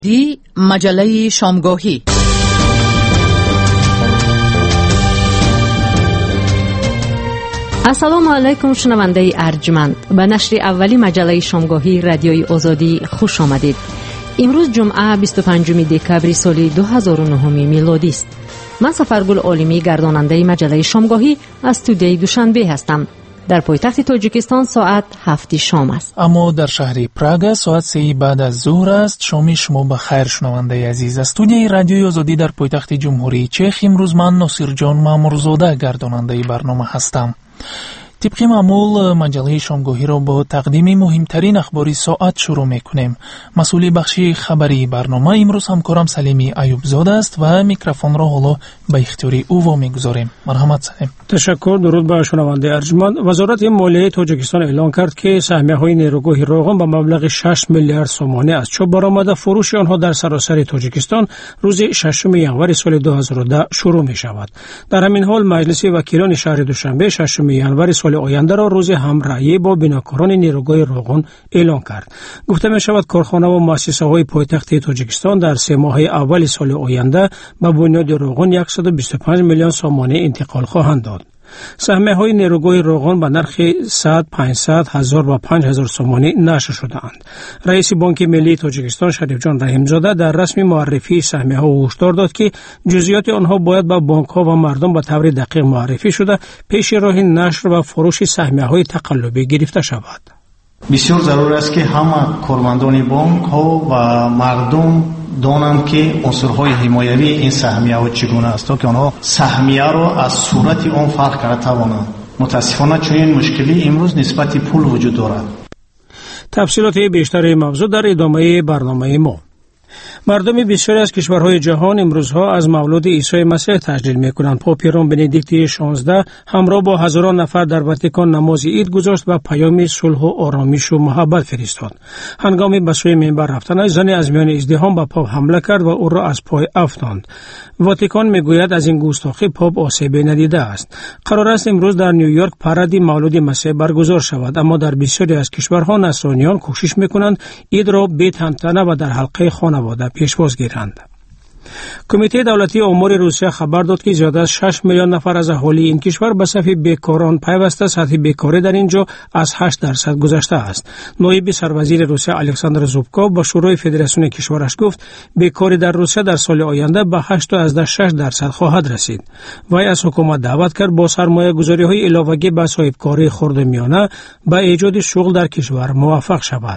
دی مجله شامگاهی. السلام علیکم شنونده ارجمند، به نشر اولی مجله شامگاهی رادیوی آزادی خوش آمدید. امروز جمعه 25 دکبر سال 2009 میلادی است. من سفرگل عالمی گرداننده مجله شامگاهی از استودیوی دوشنبه هستم. در پایتخت تاجیکستان ساعت 7 شام است. اما در شهر پراگ ساعت 3 بعد از ظهر است. شام شما بخیر شنونده عزیز. استودیوی رادیوی آزادی در پایتخت جمهوری چک امروز من ناصر جان مامورزاده گرداننده برنامه هستم. طبق معمول مجله شامگاهی را با تقدیم مهمترین اخبار ساعت شروع میکنیم. مسئول بخش خبری برنامه امروز همکارم سلیمی ایوبزاده است و میکروفون را حالا به اختیار او وامیگذاریم. مرحمت سلیم. تشکر. درود به شنونده ارجمند. وزارت مالیه تاجیکستان اعلان کرد که سهمیه‌های نیروگاه روغن به مبلغ 6 میلیارد سومانی از چوب برآمده فروش آنها در سراسر تاجیکستان روز 6 ژانویه سال 2010 شروع می شود. در همین حال مجلس وکیلان شهر دوشنبه 6 ژانویه سال آینده را روز همرأیی با بناکاران نیروگاه روغن اعلان کرد. گفته می شود کارخانه و مؤسسه‌های پایتخت تاجیکستان در 3 ماه اول سال آینده به بنیاد روغن 125 میلیون سومانی انتقال خواهند داد. سهمیه‌های نیروگاه روغن به نرخ 100، 500، 1000 و 5000 سومانی نشر شده‌اند. رئیس بانک ملی تاجیکستان شریف جان رحیمزاده در رسمی معرفی سهمیه‌ها هشدار داد که جزئیات آنها باید به بانک‌ها و مردم به طور دقیق معرفی شده پیش راه نشر و فروش سهمیه‌های تقلبی گرفته شود. بسیار ضرور است که همه کارمندان بانک ها و مردم دانند که عنصرهای حمایوی این سهمیه ها چگونه است تا که آنها سهمیه را از صورت آن فرق کرده توانند. متاسفانه چنین مشکلی امروز نسبت پول وجود دارد. تفصیلات بیشتر موضوع در ادامه برنامه ما. مردم بسیاری از کشورهای جهان امروزها از مولد عیسی مسیح تجلیل می‌کنند. پاپ روم بندیکت 16 همراه با هزاران نفر در اتریش نماز عید گذاشت و پیام صلح و آرامش و محبت فرستاد. هنگامی به سوی منبر رفتن زن از میان ازدحام به پاپ حمله کرد و او را از پای افکند. واتیکان میگوید از این گستاخی پاپ آسیبی ندیده است. قرار است امروز در نیویورک پرادی مولد مسیح برگزار شود، اما در بسیاری از کشورها نصرانیان کوشش می‌کنند عید را بی تنتنه و در حلقه خانواده پیشواز گیرند. کمیته دولتی امور روسیه خبر داد که زیاد از 6 میلیون نفر از اهالی این کشور به صف بیکاران پیوسته. سطح بیکاری در اینجا از 8% گذشته است. نایب سروزیر روسیه الکساندر زوبکوف با شورای فدراسیون کشورش گفت بیکاری در روسیه در سال آینده به 8.6% خواهد رسید. وی از حکومت دعوت کرد با سرمایه‌گذاری‌های علاوه‌ای به صاحبکاری خرد و میانه به ایجاد شغل در کشور موفق شود.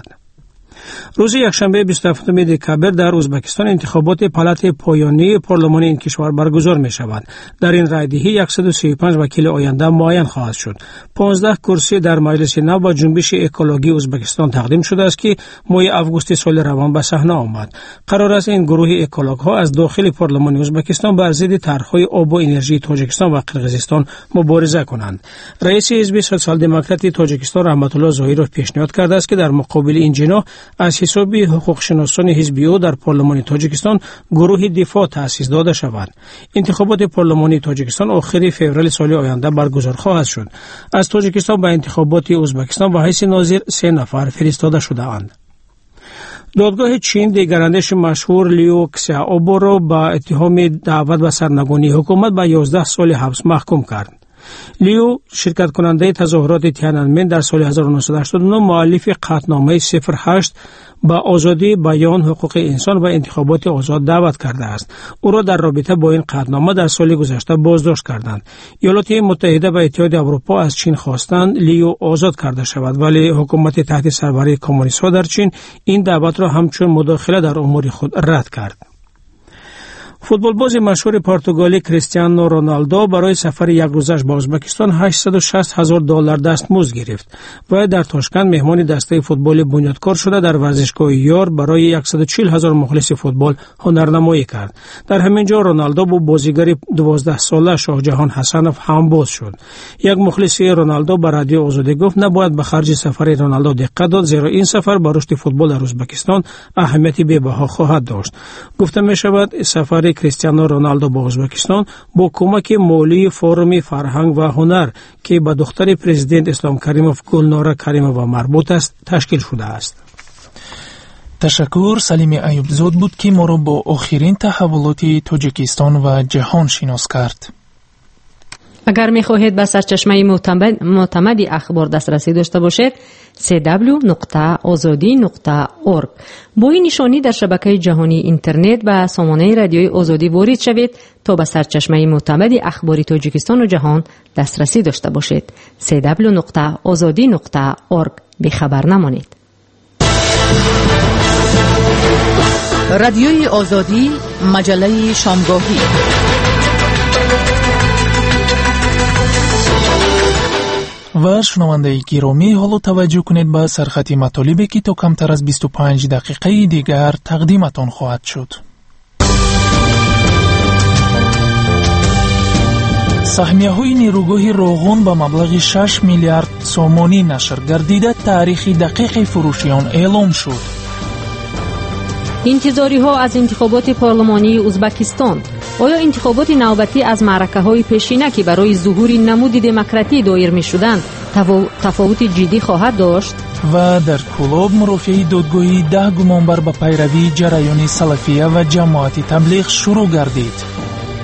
روز یکشنبه 27 دکبر در ازبکستان انتخابات پالات پایانی پارلمان این کشور برگزار می شود. در این رایدهی 135 وکیل آینده معین خواهد شد. 15 کرسی در مجلس نو با جنبش اکولوژی ازبکستان تقدیم شده است که ماه آگوست سال روان به صحنه آمد. قرار است این گروه اکولوژها از داخل پارلمان ازبکستان بر ضد طرح‌های آب و انرژی تاجیکستان و قرقیزستان مبارزه کنند. رئیس حزب سوسیال دموکرات تاجیکستان رحمت الله ظاهرov پیشنهاد کرده است که در مقابل این جناح از حساب حقوق شناسان حزبی او در پارلمان تاجیکستان گروه دفاع تأسیس داده شود. انتخابات پارلمانی تاجیکستان آخر فوریه سال آینده برگزار خواهد شد. از تاجیکستان به انتخابات ازبکستان به حیث ناظر 3 نفر فرستاده شده‌اند. دادگاه چین دیگراندیش مشهور لیو کسیائوبو را با اتهام دعوت به سرنگونی حکومت به 11 سال حبس محکوم کرد. لیو شرکت کننده تظاهرات تیانانمن در سال 1989 مؤلف قطعنامه 08 با آزادی بیان، حقوق انسان و انتخابات آزاد دعوت کرده است. او را در رابطه با این قطعنامه در سال گذشته بازداشت کردند. ایالات متحده و اتحاد اروپا از چین خواستند لیو آزاد کرده شود، ولی حکومت تحت سربرای کمونیست‌ها در چین این دعوت را همچون مداخله در امور خود رد کرد. فوتبالباز مشهور پرتغالی کریستیانو رونالدو برای سفر یک روزش به ازبکستان $860,000 دستمزد گرفت و در تاشکند مهمان دسته فوتبال بنیادکار شده در ورزشگاه یار برای 140,000 مخلص فوتبال هنرنمایی کرد. در همین جا رونالدو با بازیگر 12 ساله شاهجهان حسنوف همباز شد. یک مخلص رونالدو به رادیو آزادی گفت نباید به خرج سفر رونالدو دقت داد، زیرا این سفر برای رشد فوتبال در ازبکستان اهمیت بی‌بها خواهد داشت. گفته می شود سفر کریستیانو رونالدو به ازبکستان با کمک مالی فروم فرهنگ و هنر که به دختر پرزیدنت اسلام کریموف گلناره کریمووا مربوط است تشکیل شده است. تشکر. سلیم ایوبزاد بود که ما را با آخرین تحولات تاجیکستان و جهان شناس کرد. اگر می خواهید به سرچشمه معتمد اخبار دسترسی داشته باشید www.azadi.org با این نشانی در شبکه جهانی اینترنت به سامانه رادیوی آزادی وارد شوید تا به سرچشمه معتمد اخباری تاجیکستان و جهان دسترسی داشته باشید. www.azadi.org بی خبر نمانید. رادیوی آزادی، مجله شامگاهی. و شنونده گرامی، حالا توجه کنید به سرخط مطالبی که تا کمتر از 25 دقیقه دیگر تقدیمتان خواهد شد. سهمیه‌های نیروگاه راغون به مبلغ 6 میلیارد سومانی نشر گردیده. تاریخ دقیق فروش آن اعلام شد. انتظاری ها از انتخابات پارلمانی ازبکستان. آیا انتخابات نوبتی از معرکه های پیشینه که برای ظهور نمود دموکراتی دایر می شدند تفاوت جدی خواهد داشت؟ و در کلاب مرافعه دادگاهی 10 گمانبر به پیروی جریان سلفیه و جماعت تبلیغ شروع گردید.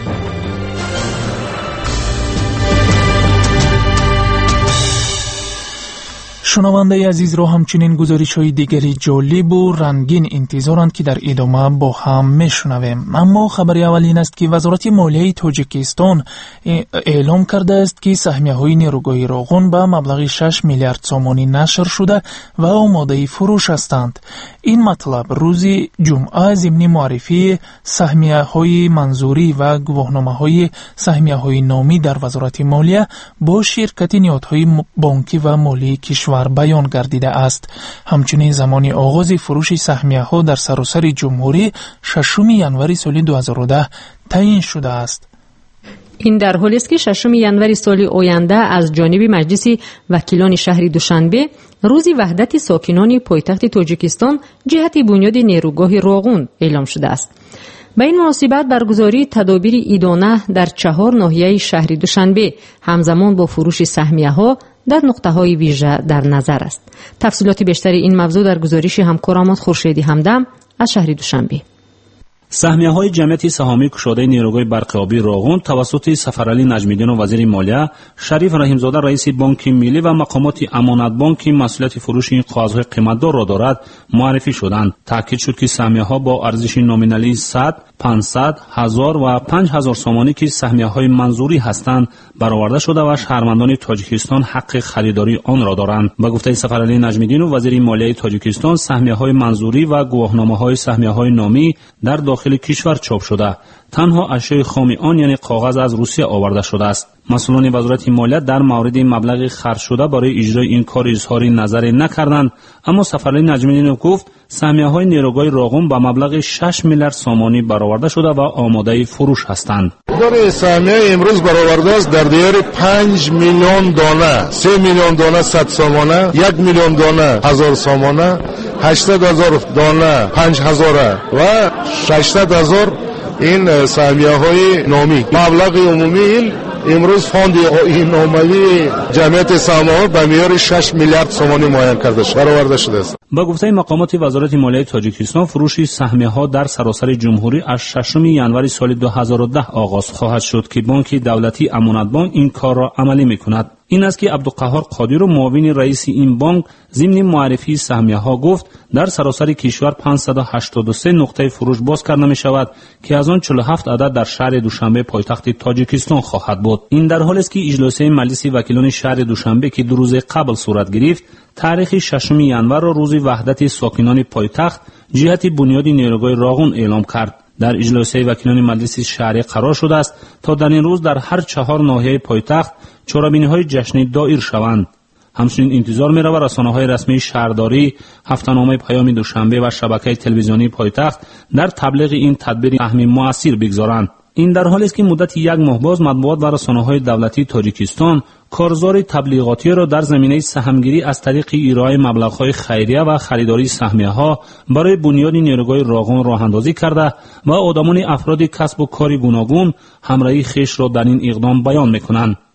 شنونده عزیز را همچنین گزارش‌های دیگری جالب و رنگین انتظارند که در ادامه با هم میشنویم. اما خبر اولین است که وزارت مالیه تاجیکستان اعلام کرده است که سهمیه‌های نیروگاه راغون به مبلغ 6 میلیارد سومانی نشر شده و آماده فروش هستند. این مطلب روز جمعه ضمن معرفی سهمیه‌های منظوری و گواهنامه‌های سهمیه‌های نامی در وزارت مالیه با شرکت نهادهای بانکی و مالی کشور بیان گردیده است. همچنین زمان آغاز فروش سهمیه‌ها در سراسر جمهوری 6 ینوری سال 2010 تعیین شده است. این در حالی است که 6 ینوری سال آینده از جانب مجلس وکیلان شهر دوشنبه روز وحدت ساکنان پایتخت تاجیکستان جهت بنیاد نیروگاه راغون اعلام شده است. به این مناسبت برگزاری تدابیر عیدانه در 4 ناحیه شهر دوشنبه همزمان با فروش سهمیه‌ها در نقطه‌های ویژه در نظر است. تفصیلات بیشتر این موضوع در گزارش همکارم خورشیدی همدم از شهر دوشنبه. سهمیه‌های جمعیت سهامی کشاده نیروگاه برق آبی راغون توسط سفرعلی نجمیدین و وزیر مالیه، شریف رحیمزاده رئیس بانک ملی و مقامات امانت بانک که مسئولیت فروش این کاغذهای قیمتدار را دارد معرفی شدند. تاکید شد که سهمیه‌ها با ارزش نامینالی 100 500 1000 و 5000 سومانی که سهمیه‌های منظوری هستند برآورده شده و شهروندان تاجیکستان حق خریداری آن را دارند. به گفته سفرعلی نجمیدین و وزیر مالیه تاجیکستان، سهمیه‌های منظوری و گواهنامه‌های سهمیه‌های نامی در داخل کشور چاپ شده. تنها اشیاء خام آن یعنی کاغذ از روسیه آورده شده است. مسئولان وزارت مالیه در مورد مبلغ خرج شده برای اجرای این کار اظهار نظر نکردند، اما سفرعلی نجمیدین گفت سهمیه‌های نیروگاه راغون با مبلغ 6 میلیارد سومانی برآورده شده و آماده فروش هستند. در سهمیه امروز برآورده است در دیار 5 میلیون دانه، 3 میلیون دانه 100 سومانه، 1 میلیون دانه 1000 سومانه، 800,000 دانه 5000 و 600,000 این سهمیه‌های نامی. مبلغ عمومی امروز فاند ناموی جمعیت سهام‌ها به معیار 6 میلیارد سومانی معین کرده شده برآورده شده است. با گفته مقامات وزارت مالیه تاجیکستان، فروش سهمیه‌ها در سراسر جمهوری از 6 ینوری سال 2010 آغاز خواهد شد که بانک دولتی امانت بانک این کار را عملی می‌کند. این است که عبدالقهار قادری و معاون رئیس این بانک ضمن معرفی سهمیه‌ها گفت در سراسر کشور 583 نقطه فروش باز کرده می‌شود که از آن 47 عدد در شهر دوشنبه پایتخت تاجیکستان خواهد بود. این در حالی است که اجلاس مجلس وکیلان شهر دوشنبه که 2 روز قبل صورت گرفت تاریخ 6 ینوری را روز وحدت ساکنان پایتخت جهت بنیاد نیروگاه راغون اعلام کرد. در اجلاس وکیلان مجلس شهری قرار شده است تا در این روز در هر 4 ناحیه پایتخت چهاربینی‌های جشنی دایر شوند. همچنین انتظار می‌رود رسانه‌های رسمی شهرداری، هفته‌نامه پیام دوشنبه و شبکه تلویزیونی پایتخت در تبلیغ این تدبیر سهم مؤثر بگذارند. این در حالی است که مدت 1 ماه باز مطبوعات و رسانه‌های دولتی تاجیکستان کارزار تبلیغاتی را در زمینه سهمگیری از طریق ارائه مبلغ‌های خیریه و خریداری سهمیه‌ها برای بنیاد نیروگاه راغون راه‌اندازی کرده و آدمان افراد کسب و کار گوناگون همراهی خویش را در این اقدام بیان می‌کنند.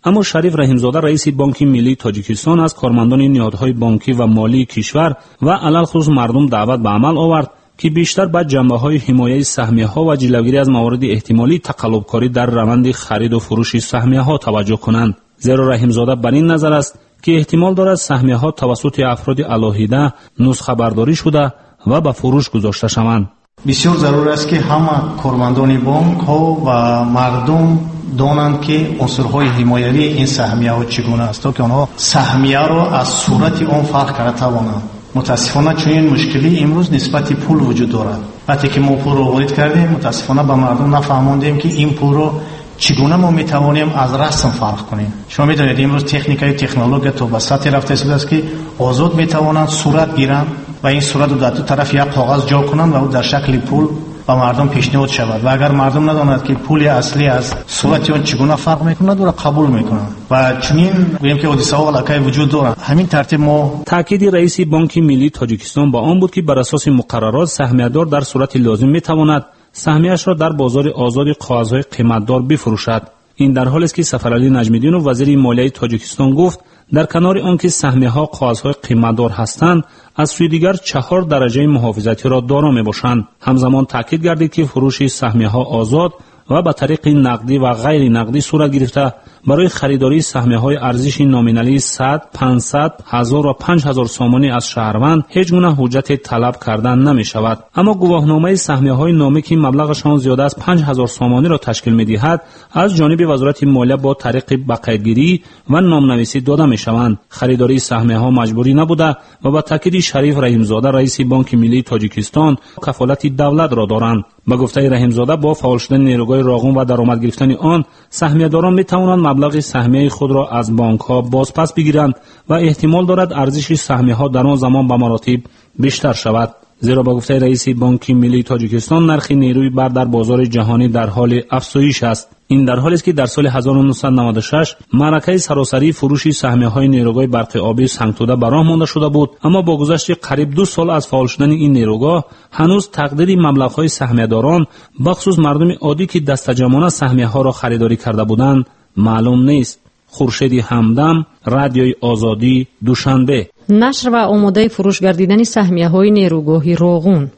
اما شریف رحیمزاده رئیس بانک ملی تاجیکستان از کارمندان نهادهای بانکی و مالی کشور و علل خصوص مردم دعوت به عمل آورد که بیشتر به جنبه‌های حمایت سهمیه‌ها و جلوگیری از موارد احتمالی تقلب‌کاری در روند خرید و فروش سهمیه‌ها توجه کنند. زیرا رحیمزاده بر این نظر است که احتمال دارد سهمیه‌ها توسط افراد علاهیده نسخه برداری شده و به فروش گذاشته شوند. بسیار ضرور است که همه کارمندان بانک ها و مردم دانند که عنصرهای حمایتی این سهمیه ها چگونه است تا که آنها سهمیه را از صورت آن فرق کرده توانند. متاسفانه چنین مشکلی امروز نسبت پول وجود دارد. وقتی که ما پول را وارد کردیم متاسفانه به مردم نفهماندیم که این پول را چگونه ما میتوانیم از رسم فرق کنیم. شما میدونید امروز تکنولوژی تو به سطحی رفته است که آزاد میتوانند صورت گیرند و این صورت رو در دو طرف یک کاغذ جا کنند و او در شکل پول به مردم پیشنهاد شود و اگر مردم نداند که پول اصلی از صورت اون چگونه فرق میکنه او را قبول میکنند و چنین گوییم که حادثه ها علاقه وجود دارد. همین ترتیب ما تاکید رئیس بانک ملی تاجیکستان با آن بود که بر اساس مقررات سهمیه‌دار در صورت لازم میتواند سهمیه‌اش را در بازار آزاد کاغذهای قیمتدار بفروشد. این در حالی است که سفرعلی نجمیدینوف وزیر مالیه تاجیکستان گفت در کنار آنکه سهمیه‌ها کاغذهای قیمتدار هستند از سوی دیگر 4 درجه محافظتی را دارا میباشند. همزمان تاکید گردید که فروش سهمیه‌ها آزاد و به طریق نقدی و غیر نقدی صورت گرفته برای خریداری سهمیه‌های ارزش نامینالی 100 500 1000 و 5000 سامانی از شهروند هیچ گونه حجت طلب کردن نمی‌شود. اما گواهنامه سهمیه‌های نامی که مبلغشان زیاده از 5000 سامانی را تشکیل می‌دهد از جانب وزارت مالیه با طریق بقیه‌گیری و نامنویسی داده می‌شوند. خریداری سهمیه‌ها مجبوری نبوده و با تاکید شریف رحیمزاده رئیس بانک ملی تاجیکستان کفالت دولت را دارند. با گفته رحیمزاده با فعال شدن نیروگاه راغون و درآمد گرفتن آن سهمیه‌داران می‌توانند مبلغ سهمیه خود را از بانک‌ها بازپس بگیرند و احتمال دارد ارزش سهمیه‌ها در آن زمان به مراتب بیشتر شود. زیرا با گفته رئیس بانک ملی تاجیکستان نرخ نیروی بر در بازار جهانی در حال افزایش است. این در حالی است که در سال 1996 معرکه سراسری فروش سهمیه‌های نیروگاه برق آبی سنگتوده به راه مانده شده بود، اما با گذشت قریب 2 سال از فعال شدن این نیروگاه هنوز تقدیر مبلغ‌های سهمیه‌داران بخصوص مردم عادی که دستجمعانه سهمیه‌ها را خریداری کرده بودند معلوم نیست. خورشید همدم، رادیوی آزادی، دوشنبه. نشر و آماده فروش گردیدن سهمیه‌های نیروگاه راغون.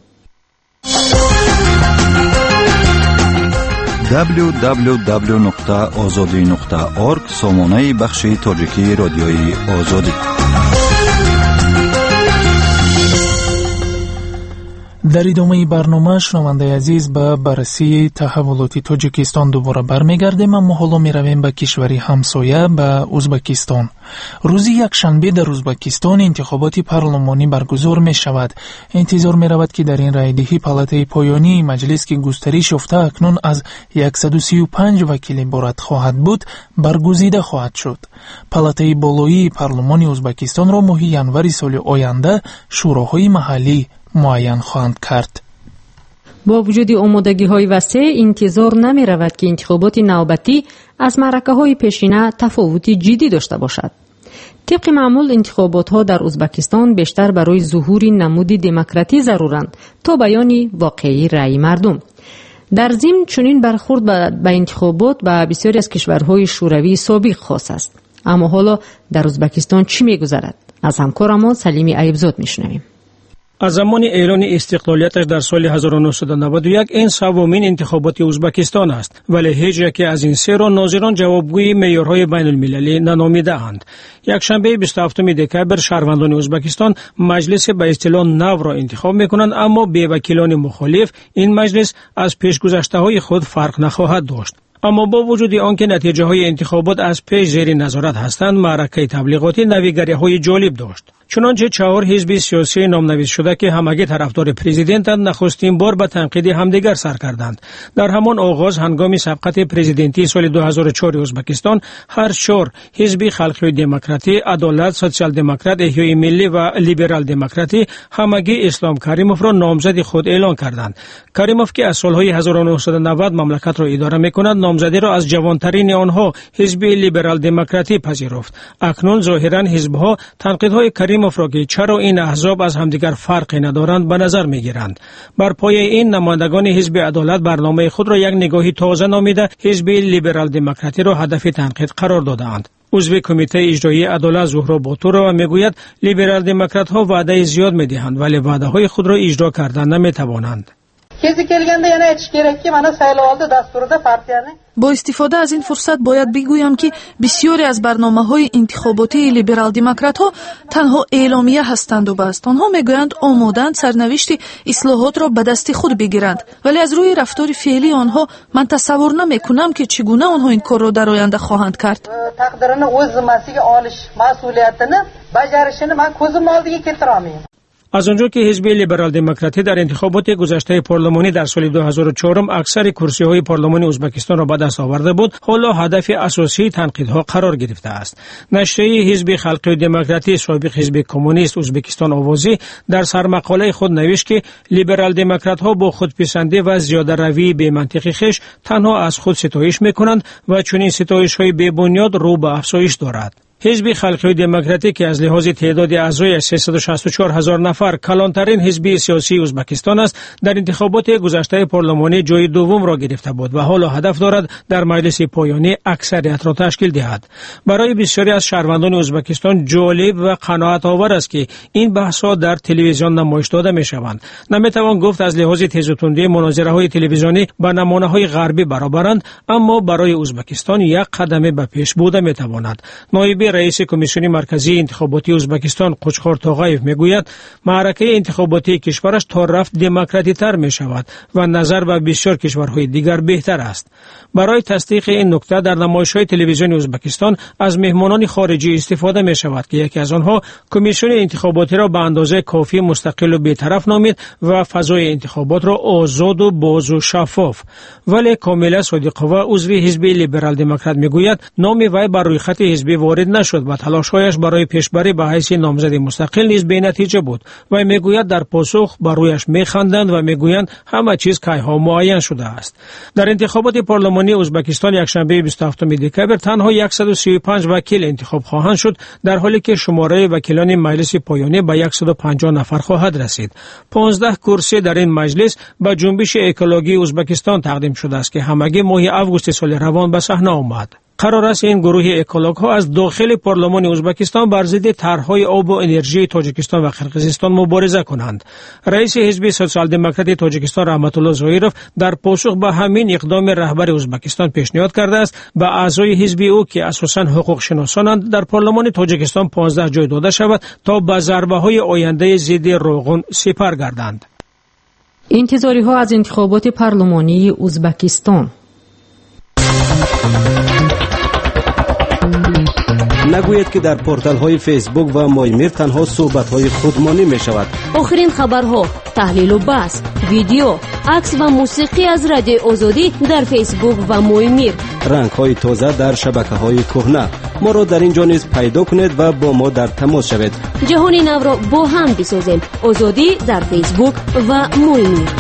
www.azadi.org سامانه بخش تاجیکی رادیوی آزادی. در ادامه برنامه شنونده عزیز به بررسی تحولات تاجیکستان دوباره برمیگردیم، اما حالا میرویم به کشوری همسایه به ازبکستان. روز یکشنبه در ازبکستان انتخابات پارلمانی برگزار می شود. انتظار می رود که در این رایدهی پالاتای پایانی مجلس که گسترش یافته اکنون از 135 وکیل عبارت خواهد بود برگزیده خواهد شد. پالاتای بالایی پارلمان ازبکستان را ماه ینور سال آینده شوراهای محلی معین خواهند کرد. با وجود آمادگی‌های وسیع انتظار نمی رود که انتخابات نوبتی از معرکه‌های پیشینه تفاوتی جدی داشته باشد. طبق معمول انتخابات‌ها در ازبکستان بیشتر برای ظهور نمودی دموکراتی ضرورند تا بیان واقعی رأی مردم. در ضمن چنین برخورد به انتخابات به بسیاری از کشورهای شوروی سابق خاص است. اما حالا در ازبکستان چی می‌گذرد؟ از همکارمان سلیمی ایوبزاد می‌شنویم. از زمان اعلان استقلالیتش در سال 1991 این سومین انتخابات ازبکستان است، ولی هیچ یکی از این سه را ناظران جوابگوی معیارهای بین المللی ننامیده‌اند. یکشنبه 27 دکبر شهروندان ازبکستان مجلس به اصطلاح نو را انتخاب می‌کنند، اما بی وکیلان مخالف این مجلس از پیشگذشته‌های خود فرق نخواهد داشت. اما با وجود آنکه نتیجه های انتخابات از پیش زیر نظارت هستند، معرکه تبلیغاتی نویگری‌های جالب داشت. چنانچه 4 حزب سیاسی نامنویس شده که همگی طرفدار پرزیدنتند نخستین بار به تنقید همدیگر سر کردند. در همان آغاز هنگام سبقت پرزیدنتی سال 2004 ازبکستان هر 4 حزب خلقی دموکراتی، عدالت، سوسیال دموکرات، احیای ملی و لیبرال دموکراتی همگی اسلام کریموف را نامزد خود اعلان کردند. کریموف که از سالهای 1990 مملکت را اداره می‌کند، نامزدی را از جوانترین آنها حزب لیبرال دموکراتی پذیرفت. اکنون ظاهراً حزب‌ها تنقیدهای کریم کریم را که چرا این احزاب از همدیگر فرقی ندارند به نظر میگیرند. بر پایه این نمایندگان حزب عدالت برنامه خود را یک نگاهی تازه نامیده حزب لیبرال دموکراتی را هدف تنقید قرار دادند. عضو کمیته اجرایی عدالت زهرا باتورова میگوید لیبرال دموکرات ها وعده زیاد میدهند ولی وعده های خود را اجرا کردن نمیتوانند. با استفاده از این فرصت باید بگویم که بسیاری از برنامه‌های انتخاباتی لیبرال دموکرات‌ها تنها اعلامیه هستند و بس. آنها میگویند آمادند سرنوشت اصلاحات را به دست خود بگیرند، ولی از روی رفتار فعلی آنها من تصور نمی‌کنم که چگونه آنها این کار را در آینده خواهند کرد. تقدیرن o'z zimmasiga olish mas'uliyatini bajarishini men ko'zim oldiga keltiraman. از آنجا که حزب لیبرال دموکراتی در انتخابات گذشته پارلمانی در سال 2004 اکثر کرسی‌های پارلمانی ازبکستان را به دست آورده بود، حالا هدف اساسی تنقیدها قرار گرفته است. نشریه حزب خلقی دموکراتی سابق حزب کمونیست ازبکستان آوازی در سرمقاله خود نوشت که لیبرال دموکرات‌ها با خودپسندی و زیاده روی بی منطقی خویش تنها از خود ستایش می‌کنند و چنین ستایش‌های بی بنیاد رو به افزایش دارد. حزب خلقی دموکراتی که از لحاظ تعداد اعضای 364,000 نفر کلانترین حزب سیاسی ازبکستان است، در انتخابات گذشته پارلمانی جای دوم را گرفته بود و حالا هدف دارد در مجلس پایانی اکثریت را تشکیل دهد. برای بسیاری از شهروندان ازبکستان جالب و قناعت آور است که این بحث‌ها در تلویزیون نمایش داده می‌شوند. نمی‌توان گفت از لحاظ تیز و تندی مناظره‌های تلویزیونی با نمونه‌های غربی برابرند، اما برای ازبکستان یک قدم به پیش بوده می‌تواند. نایب رئیس کمیسیون مرکزی انتخاباتی ازبکستان قوچخور تاغایف میگوید معرکه انتخاباتی کشورش تا رفت دموکراتی تر می شود و نظر به بسیار کشورهای دیگر بهتر است. برای تصدیق این نکته در نمایش‌های تلویزیونی ازبکستان از مهمانان خارجی استفاده می شود که یکی از آنها کمیسیون انتخاباتی را به اندازه کافی مستقل و بی‌طرف نامید و فضای انتخابات را آزاد و باز و شفاف. ولی کاملا صادقova عضو حزب لیبرال دموکرات میگوید نام وی بر روی خط حزبی وارد نشد و تلاش‌هایش برای پیشبری به حیث نامزد مستقل نیز بی نتیجه بود و میگوید در پاسخ بر رویش میخندند و میگویند همه چیز کیها معین شده است. در انتخابات پارلمانی ازبکستان یکشنبه 27 دکبر تنها 135 وکیل انتخاب خواهند شد، در حالی که شماره وکیلان مجلس پایانی به 150 نفر خواهد رسید. 15 کرسی در این مجلس به جنبش اکولوژی ازبکستان تقدیم شده است که همگی ماه آگوست سال روان به صحنه آمد. قرار است این گروه اکولوژها از داخل پارلمان ازبکستان بر ضد طرح‌های آب و انرژی تاجیکستان و قرقیزستان مبارزه کنند. رئیس حزب سوسیال دموکراتی تاجیکستان رحمت الله ظاهرov در پاسخ به همین اقدام رهبر ازبکستان پیشنهاد کرده است به اعضای حزب او که اساساً حقوق شناسانند در پارلمان تاجیکستان 15 جای داده شود تا به ضربه‌های آینده ضد روغن سپر گردند. انتظاری‌ها از انتخابات پارلمانی ازبکستان. نگوید که در پورتال های فیسبوک و مایمیر تنها صحبت های خودمانی می شود. آخرین خبرها، تحلیل و بحث، ویدیو، عکس و موسیقی از رادیو آزادی در فیسبوک و مایمیر. رنگ های تازه در شبکه های کهنه. ما را در اینجا نیز پیدا کنید و با ما در تماس شوید. جهان نو را با هم بسازیم. آزادی در فیسبوک و مایمیر.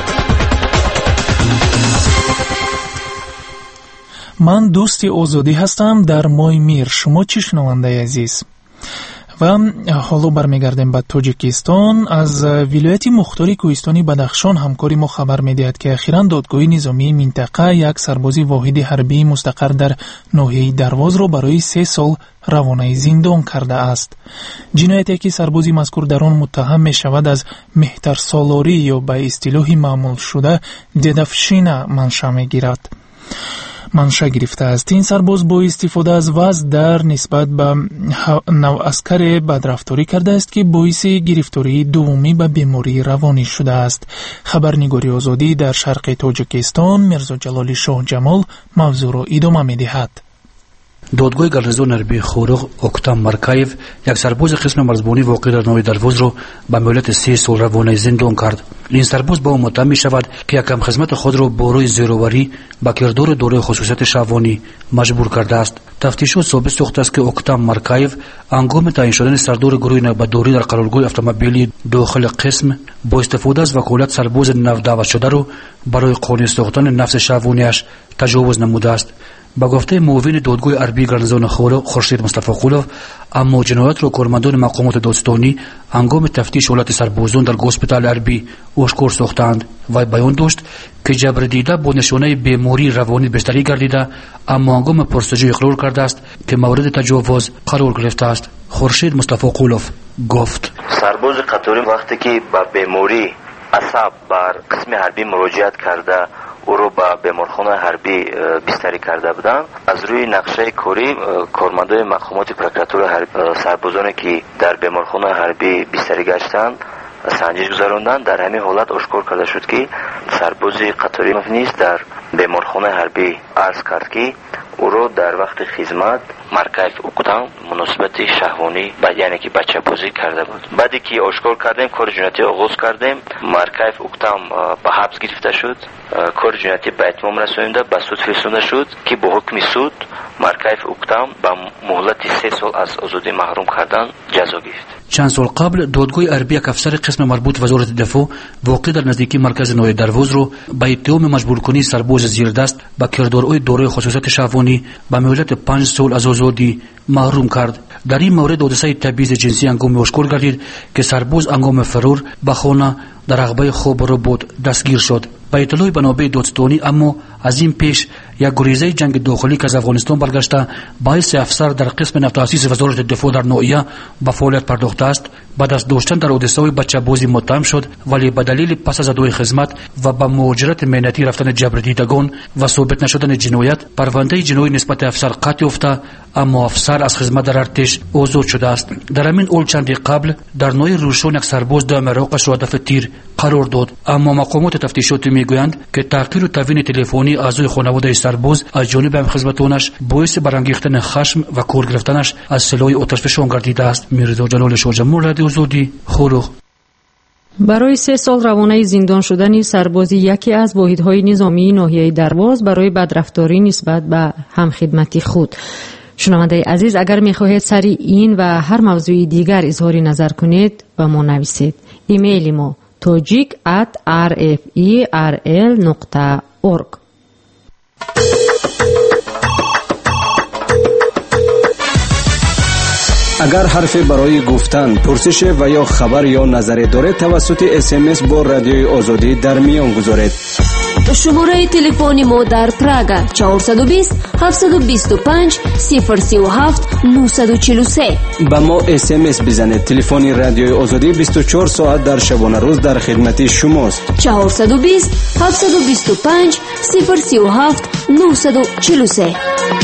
من دوستی آزادی هستم در مایمیر. شما چی شنونده عزیز؟ و حالا برمیگردیم به تاجیکستان. از ولایت مختار کوهستانی بدخشان همکاری ما خبر میدهد که اخیراً دادگاه نظامی منطقه یک سرباز واحد حربی مستقر در ناحیه درواز را برای 3 سال روانه زندان کرده است. جنایتی که سربازی مذکور در آن متهم می شود از مهترسالاری یا به اصطلاح معمول شده ددفشین منشأ گرفته است. این سرباز با استفاده از وضع در نسبت به نوعسکر بدرفتاری کرده است که باعث گرفتاری دومی به بیماری روانی شده است. خبرنگاری آزادی در شرق تاجیکستان میرزا جلال شاه جمال موضوع را ادامه می‌دهد. دادگاه گرنزون حربی خورق اوکتام مارکایف یک سرباز قسم مرزبانی واقع در نوع دروازه را به مهلت 3 سال روانه زندان کرد. این سرباز با او متهم می شود که یکم خدمت خود را با روی زیروری به کردار دارای خصوصیت شهوانی مجبور کرده است. تفتیشات ثابت ساخته است که اوکتام مارکایف هنگام تعیین شدن سردار گروه نوبتداری در قرارگاه اتومبیلی داخل قسم با استفاده از وکالت سرباز نو دعوت شده را برای قانع ساختن نفس شهوانیش تجاوز نموده است. با گفته معاون دادگاه عربی گرانزان خورق خورشید مصطفی قولوف، اما جنایت را کارمندان مقامات دادستانی هنگام تفتیش حالت سربازان در هسپتال عربی آشکار ساختند و بیان داشت که جبر دیده با نشانه بیماری روانی بستری گردیده، اما هنگام پرسجو اقرار کرده است که مورد تجاوز قرار گرفته است. خورشید مصطفی قولوف گفت: سرباز قطاری وقتی که با بیماری عصب بر قسم حربی مراجعت کرده او رو به بیمارخانه حربی بستری کرده بودند، از روی نقشه کاری کارمندان مقامات پروکراتور سربازانی که در بیمارخانه حربی بستری گشتند سنجش گذراندند. در همین حالت آشکار کرده شد که سرباز قطاری نیز در بیمارخانه حربی عرض کرد که او رو در وقت خدمت مرکز اقدام مناسبت شهوانی یعنی که بچه بازی کرده بود. بعدی که آشکار کردیم کار جنایتی آغاز کردیم، مرکز اقدام به حبس گرفته شد، کار جنایتی به اتمام رسانیده به سود فرستاده شد که با حکم سود مرکز اقدام به مهلت 3 سال از آزادی محروم کردن جزا گرفت. چند سال قبل دادگاه عربی یک افسر قسم مربوط وزارت دفاع واقع در نزدیکی مرکز نوی دروز رو به اتهام مجبور کنی سرباز زیردست به کردارهای دارای خصوصیت شهوانی به مهلت 5 سال از آزادی محروم کرد. در این مورد حادثه تبعیض جنسی هنگام آشکار گردید که سرباز هنگام فرار به خانه در عقبه خواب رباط دستگیر شد. به اطلاع منابع دادستانی اما از این پیش یک گریزه جنگ داخلی که از افغانستان برگشته باعث افسر در قسم تاسیس وزارت دفاع در نوعیه به فعالیت پرداخته است. بعد از داشتن در حادثه بچه بازی متهم شد، ولی به دلیل پس از ادای خدمت و به مهاجرت مهنتی رفتن جبر دیدگان و ثابت نشدن جنایت پرونده جنایی نسبت افسر قطع یافته، اما افسر از خدمت در ارتش آزاد شده است. در همین حال چندی قبل در نوع روشون یک سرباز دام عراقش را هدف تیر قرار داد، اما مقامات تفتیشاتی میگویند که تحقیر و تضییع تلفنی اعضای خانواده سرباز از جانب همخدمتانش باعث برانگیختن خشم و کار گرفتنش از سلاح آتشفشان گردیده است. میرزا جلال شاهجمال، رادیو آزادی، خورخ. برای 3 سال روانه زندان شدن سربازی یکی از واحدهای نظامی ناحیه درواز برای بدرفتاری نسبت به همخدمتی خود. شنونده عزیز، اگر می‌خواهید سری این و هر موضوع دیگر اظهار نظر کنید با ما نویسید. ایمیل ما tajik@rferl.org. اگر حرفی برای گفتن، پرسش و یا خبر یا نظری دارید توسط SMS با رادیوی آزادی در میان گذارید. شماره تلفن ما در پراگ 420 725 037 943. با ما SMS بزنید. تلفن رادیوی آزادی 24 ساعت در شبانه روز در خدمت شماست. 420 725 037 943.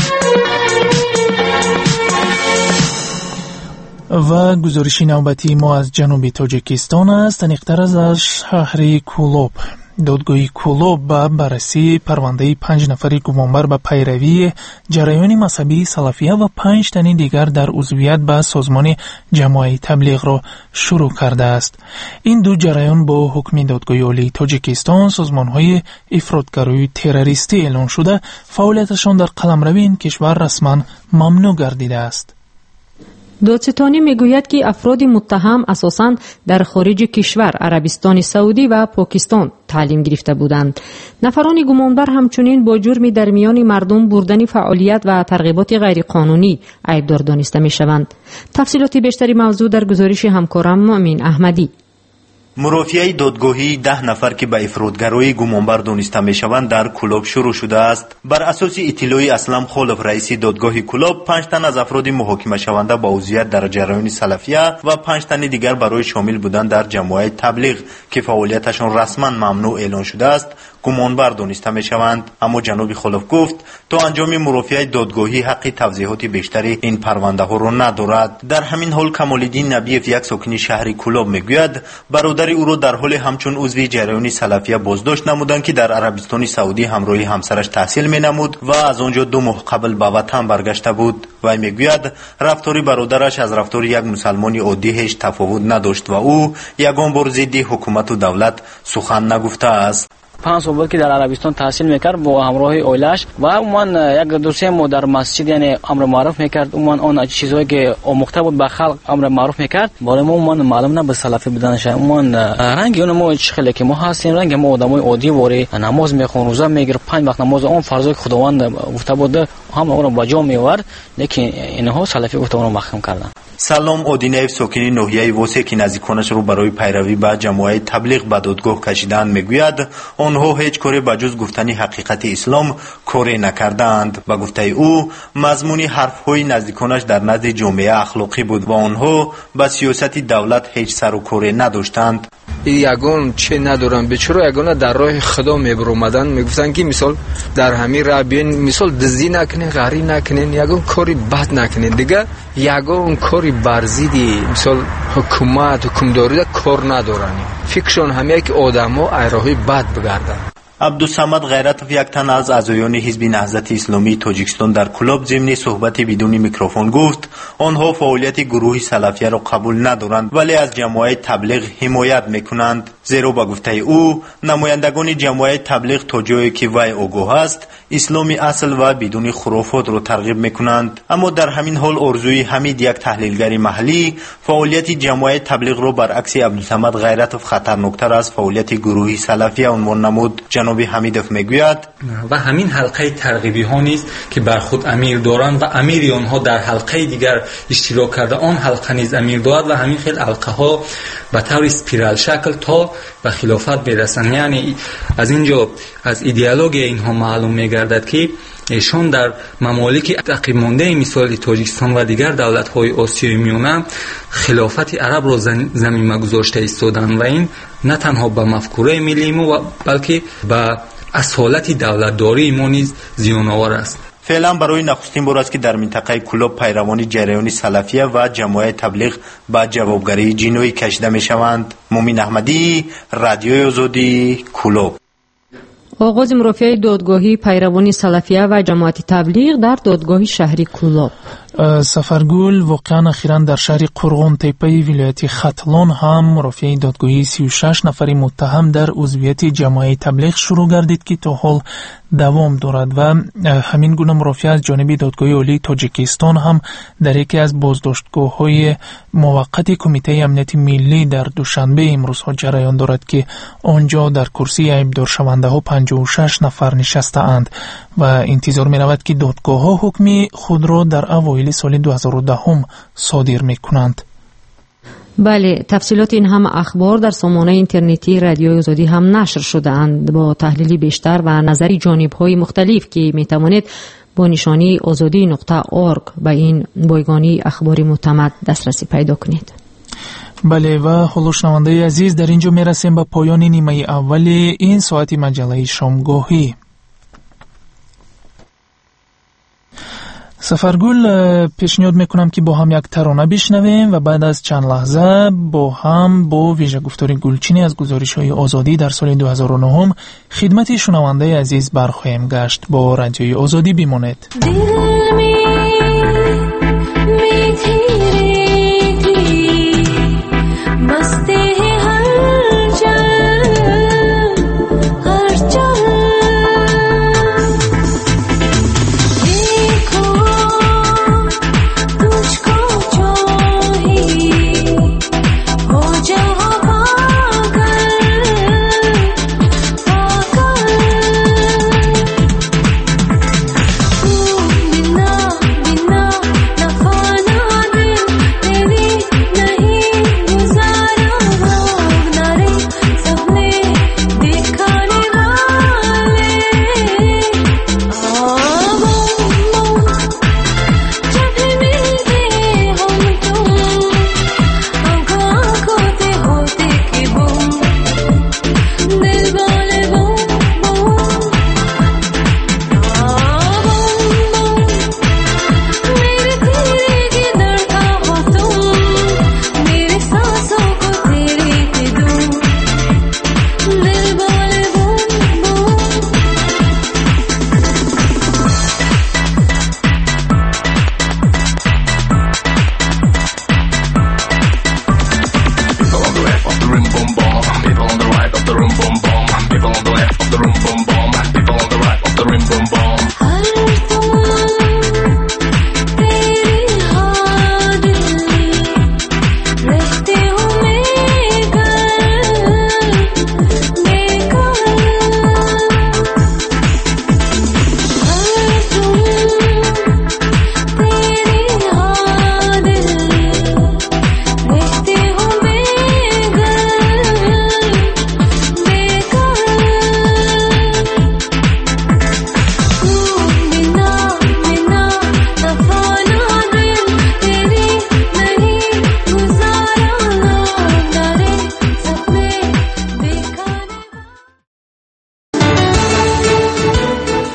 و گزارش نوبتی ما از جنوب تاجیکستان است. تنیقتر از شهر کولوب، دادگاه کولوب با بررسی پرونده 5 نفر گمانبر به پیروی جریان مذهبی سلفیه و 5 تن دیگر در عضویت به سازمان جماعت تبلیغ را شروع کرده است. این دو جریان با حکم دادگاه عالی تاجیکستان سازمان‌های افراطگرای تروریستی اعلان شده، فعالیتشان در قلمرو این کشور رسما ممنوع گردیده است. دادستانی میگوید که افراد متهم اساساً در خارج کشور عربستان سعودی و پاکستان تعلیم گرفته بودند. نفران گمانبر همچنین با جرم در میان مردم بردن فعالیت و ترغیبات غیرقانونی عیبدار دانسته میشوند. تفصیلات بیشتری موضوع در گزارش همکارم مؤمن احمدی. مرافعه دادگاهی 10 نفر که به افراطگرایی گمانبر دانسته میشوند در کولوب شروع شده است. بر اساس اطلاع اسلام خالف رئیس دادگاه کولوب 5 تن از افراد محاکمه شونده با عضویت در جریان سلفیه و 5 تن دیگر برای شامل بودن در جماعت تبلیغ که فعالیتشان رسما ممنوع اعلان شده است گمانبر دانسته میشوند. اما جناب خالف گفت تا انجام مرافعه دادگاهی حق توضیحات بیشتری این پرونده ها را ندارد. در همین حال کمال‌الدین نبیف، یک ساکن شهر کولوب، میگوید برادر او را در حال همچون عضو جریان سلفیه بازداشت نمودند که در عربستان سعودی همراه همسرش تحصیل مینمود و از آنجا 2 ماه قبل به وطن برگشته بود. و میگوید رفتار برادرش از رفتار یک مسلمان عادی هیچ تفاوت نداشت و او یگان بار ضد حکومت و دولت سخن نگفته است. 5 سال بود که در عربستان تحصیل میکرد با همراه اویلش و من یک دوسته ما در مسجد یعنی امر معروف میکرد. من اون چیزایی که آموخته بود به خلق امر معروف میکرد. برای ما من معلوم نه به سلفی بودنش. من رنگ اون ما خیلی که ما هستیم رنگ ما آدمای عادی وری نماز میخون روزه میگیر 5 وقت نماز اون فرضای خداوند گفته بود هم اون رو بجا میور، لیکن اینها سلفی گفته اون رو محکوم کردن. سلام اودینیف ساکنی ناحیه وسه که نزدیکانش رو برای پیروی به جماعت تبلیغ به دادگاه کشیدن میگوید آنها هیچ کاری به جز گفتن حقیقت اسلام کاری نکردند. به گفته او مضمون حرفهای نزدیکانش در نزد جامعه اخلاقی بود و آنها به سیاست دولت هیچ سر و کاری نداشتند. یگان چه ندارن بیچاره یگان در راه خدا میبرومدن میگفتن که مثال در همین راه بیاین مثال دزدی نکنین غری نکنین یگان کاری بد نکنین دیگه یگان کاری برزیدی مثال حکومتداری کار ندارن فکرشون همه که آدما ایراهای بد بگردن. عبدالصمد غیرتوف یک تن از اعضایان حزب نهضت اسلامی تاجیکستان در کلاب ضمن صحبت بدون میکروفون گفت آنها فعالیت گروه سلفیه را قبول ندارند ولی از جماعت تبلیغ حمایت میکنند، زیرا به گفته او نمایندگان جماعت تبلیغ تا جایی که وی آگاه است اسلامی اصل و بدون خرافات را ترغیب میکنند. اما در همین حال ارزوی حمید یک تحلیلگر محلی فعالیت جماعت تبلیغ را برعکس عبدالصمد غیرتوف خطرناکتر از فعالیت گروه سلفیه عنوان نمود. جناب حمیدوف میگوید و همین حلقه ترغیبی ها نیست که بر خود امیر دارند و امیر آنها در حلقه دیگر اشتراک کرده آن حلقه نیز امیر دارد و همین خیلی حلقه ها به طور اسپیرال شکل تا به خلافت برسند. یعنی از اینجا از ایدئولوژی اینها معلوم میگردد که ایشان در ممالک عقب مانده مثال تاجیکستان و دیگر دولت‌های آسیای میانه خلافت عرب را زمینه گذاشته ایستادند و این نه تنها به مفکوره ملی ما بلکه به اصالت دولتداری ما نیز زیان‌آور است. فعلا برای نخستین بار است که در منطقه کلوب پیروان جریان سلفیه و جماعت تبلیغ به جوابگری جنایی کشیده میشوند. مومین احمدی، رادیوی آزادی، کلوب. آغاز مرافعه دادگاهی پیروان سلفیه و جماعت تبلیغ در دادگاه شهری کلوب. سفرگل واقعا اخیراً در شهر قرغون تیپه ولایت ختلان هم مرافعه دادگاهی 36 نفری متهم در عضویت جماعت تبلیغ شروع گردید که تا حال دوام دارد و همین گونه مرافعه از جانب دادگاه عالی تاجیکستان هم در یکی از بازداشتگاه‌های موقت کمیته امنیت ملی در دوشنبه امروز ها جریان دارد که آنجا در کرسی عیبدار شونده ها 56 نفر نشسته اند و انتظار می رود که دادگاه ها حکم خود را در اوایل سال 2010 صادر می کنند. بله، تفصیلات این هم اخبار در سامانه اینترنتی رادیوی آزادی هم نشر شده اند با تحلیلی بیشتر و نظری جانب‌های مختلف که می توانید با نشانی azadi.org به این بایگانی اخباری معتمد دسترسی پیدا کنید. بله و حالا شنونده عزیز در اینجا می رسیم به پایان نیمه اول این ساعت مجله شامگاهی. سفرگل پیشنهاد میکنم که با هم یک ترانه بشنویم و بعد از چند لحظه با ویژه گفتار گلچینی از گزارش‌های آزادی در سال 2009 خدمت شنونده عزیز برخواهیم گشت. با رادیوی آزادی بمانید.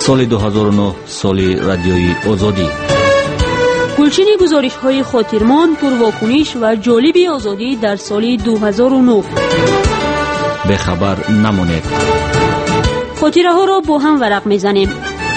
соли 2009 соли радиои озодӣ. گلچین گزارش‌های خاطرمان، پرواکنش و جالب آزادی در سال 2009. بخبر نمانید. خاطره ها را با هم ورق میزنیم.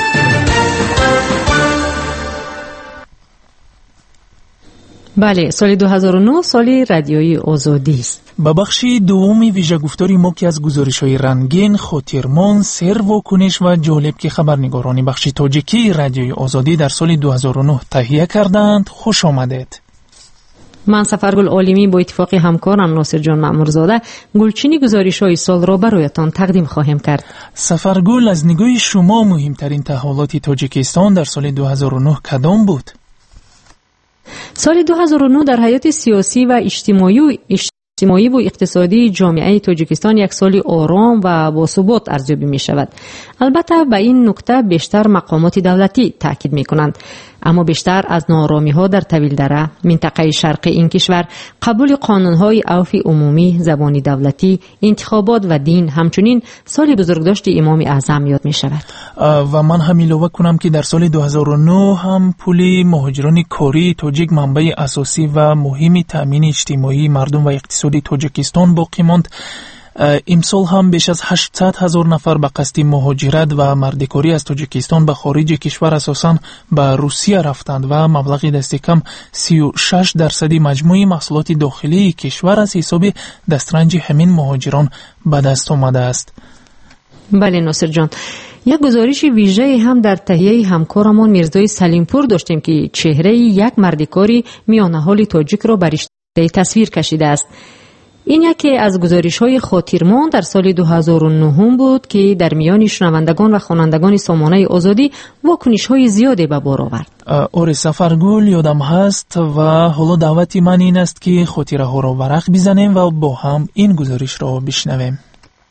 بله، سال 2009 سال رادیوی آزادی است. با بخش دوم ویژه گفتاری ما که از گزارش‌های رنگین، خاطرمان، سر واکنش و جالب که خبرنگاران بخش تاجیکی رادیوی آزادی در سال 2009 تهیه کردند، خوش آمدید. من سفرگل عالمی با اتفاق همکارم ناصر جان مأمورزاده گلچین گزارش‌های سال را برایتان تقدیم خواهیم کرد. سفرگل، از نگاه شما مهمترین تحولات تاجیکستان در سال 2009 کدام بود؟ سال 2009 در حیات سیاسی و اجتماعی و اقتصادی جامعه تاجیکستان یک سال آرام و با ثبات ارزیابی می شود. البته به این نکته بیشتر مقامات دولتی تاکید می کنند، اما بیشتر از ناآرامی ها در طویل دره، منطقه شرقی این کشور، قبول قانون های عفو عمومی، زبان دولتی، انتخابات و دین، همچنین سال بزرگداشت امام اعظم یاد می شود. و من هم اضافه کنم که در سال 2009 هم پول مهاجران کاری تاجیک منبع اساسی و مهم تامین اجتماعی مردم و اقتصادی تاجیکستان باقی ماند. امسال هم بیش از 800,000 نفر به قصد مهاجرت و مردکاری از تاجیکستان به خارج کشور اساساً به روسیه رفتند و مبلغ دست کم 36% مجموع محصولات داخلی کشور از حساب دسترنج همین مهاجران به دست آمده است. بله ناصر جان، یک گزارش ویژه هم در تهیه همکارمان میرزای سلیمپور داشتیم که چهره یک مردکاری میان حال تاجیک را بر تصویر کشیده است. این یکی از گزارش‌های خاطرمان در سال 2009 بود که در میان شنوندگان و خوانندگان سامانه آزادی واکنش‌های زیادی به بار آورد. آره سفرگل، یادم هست و حالا دعوتی من این است که خاطره ها را ورق بزنیم و با هم این گزارش را بشنویم.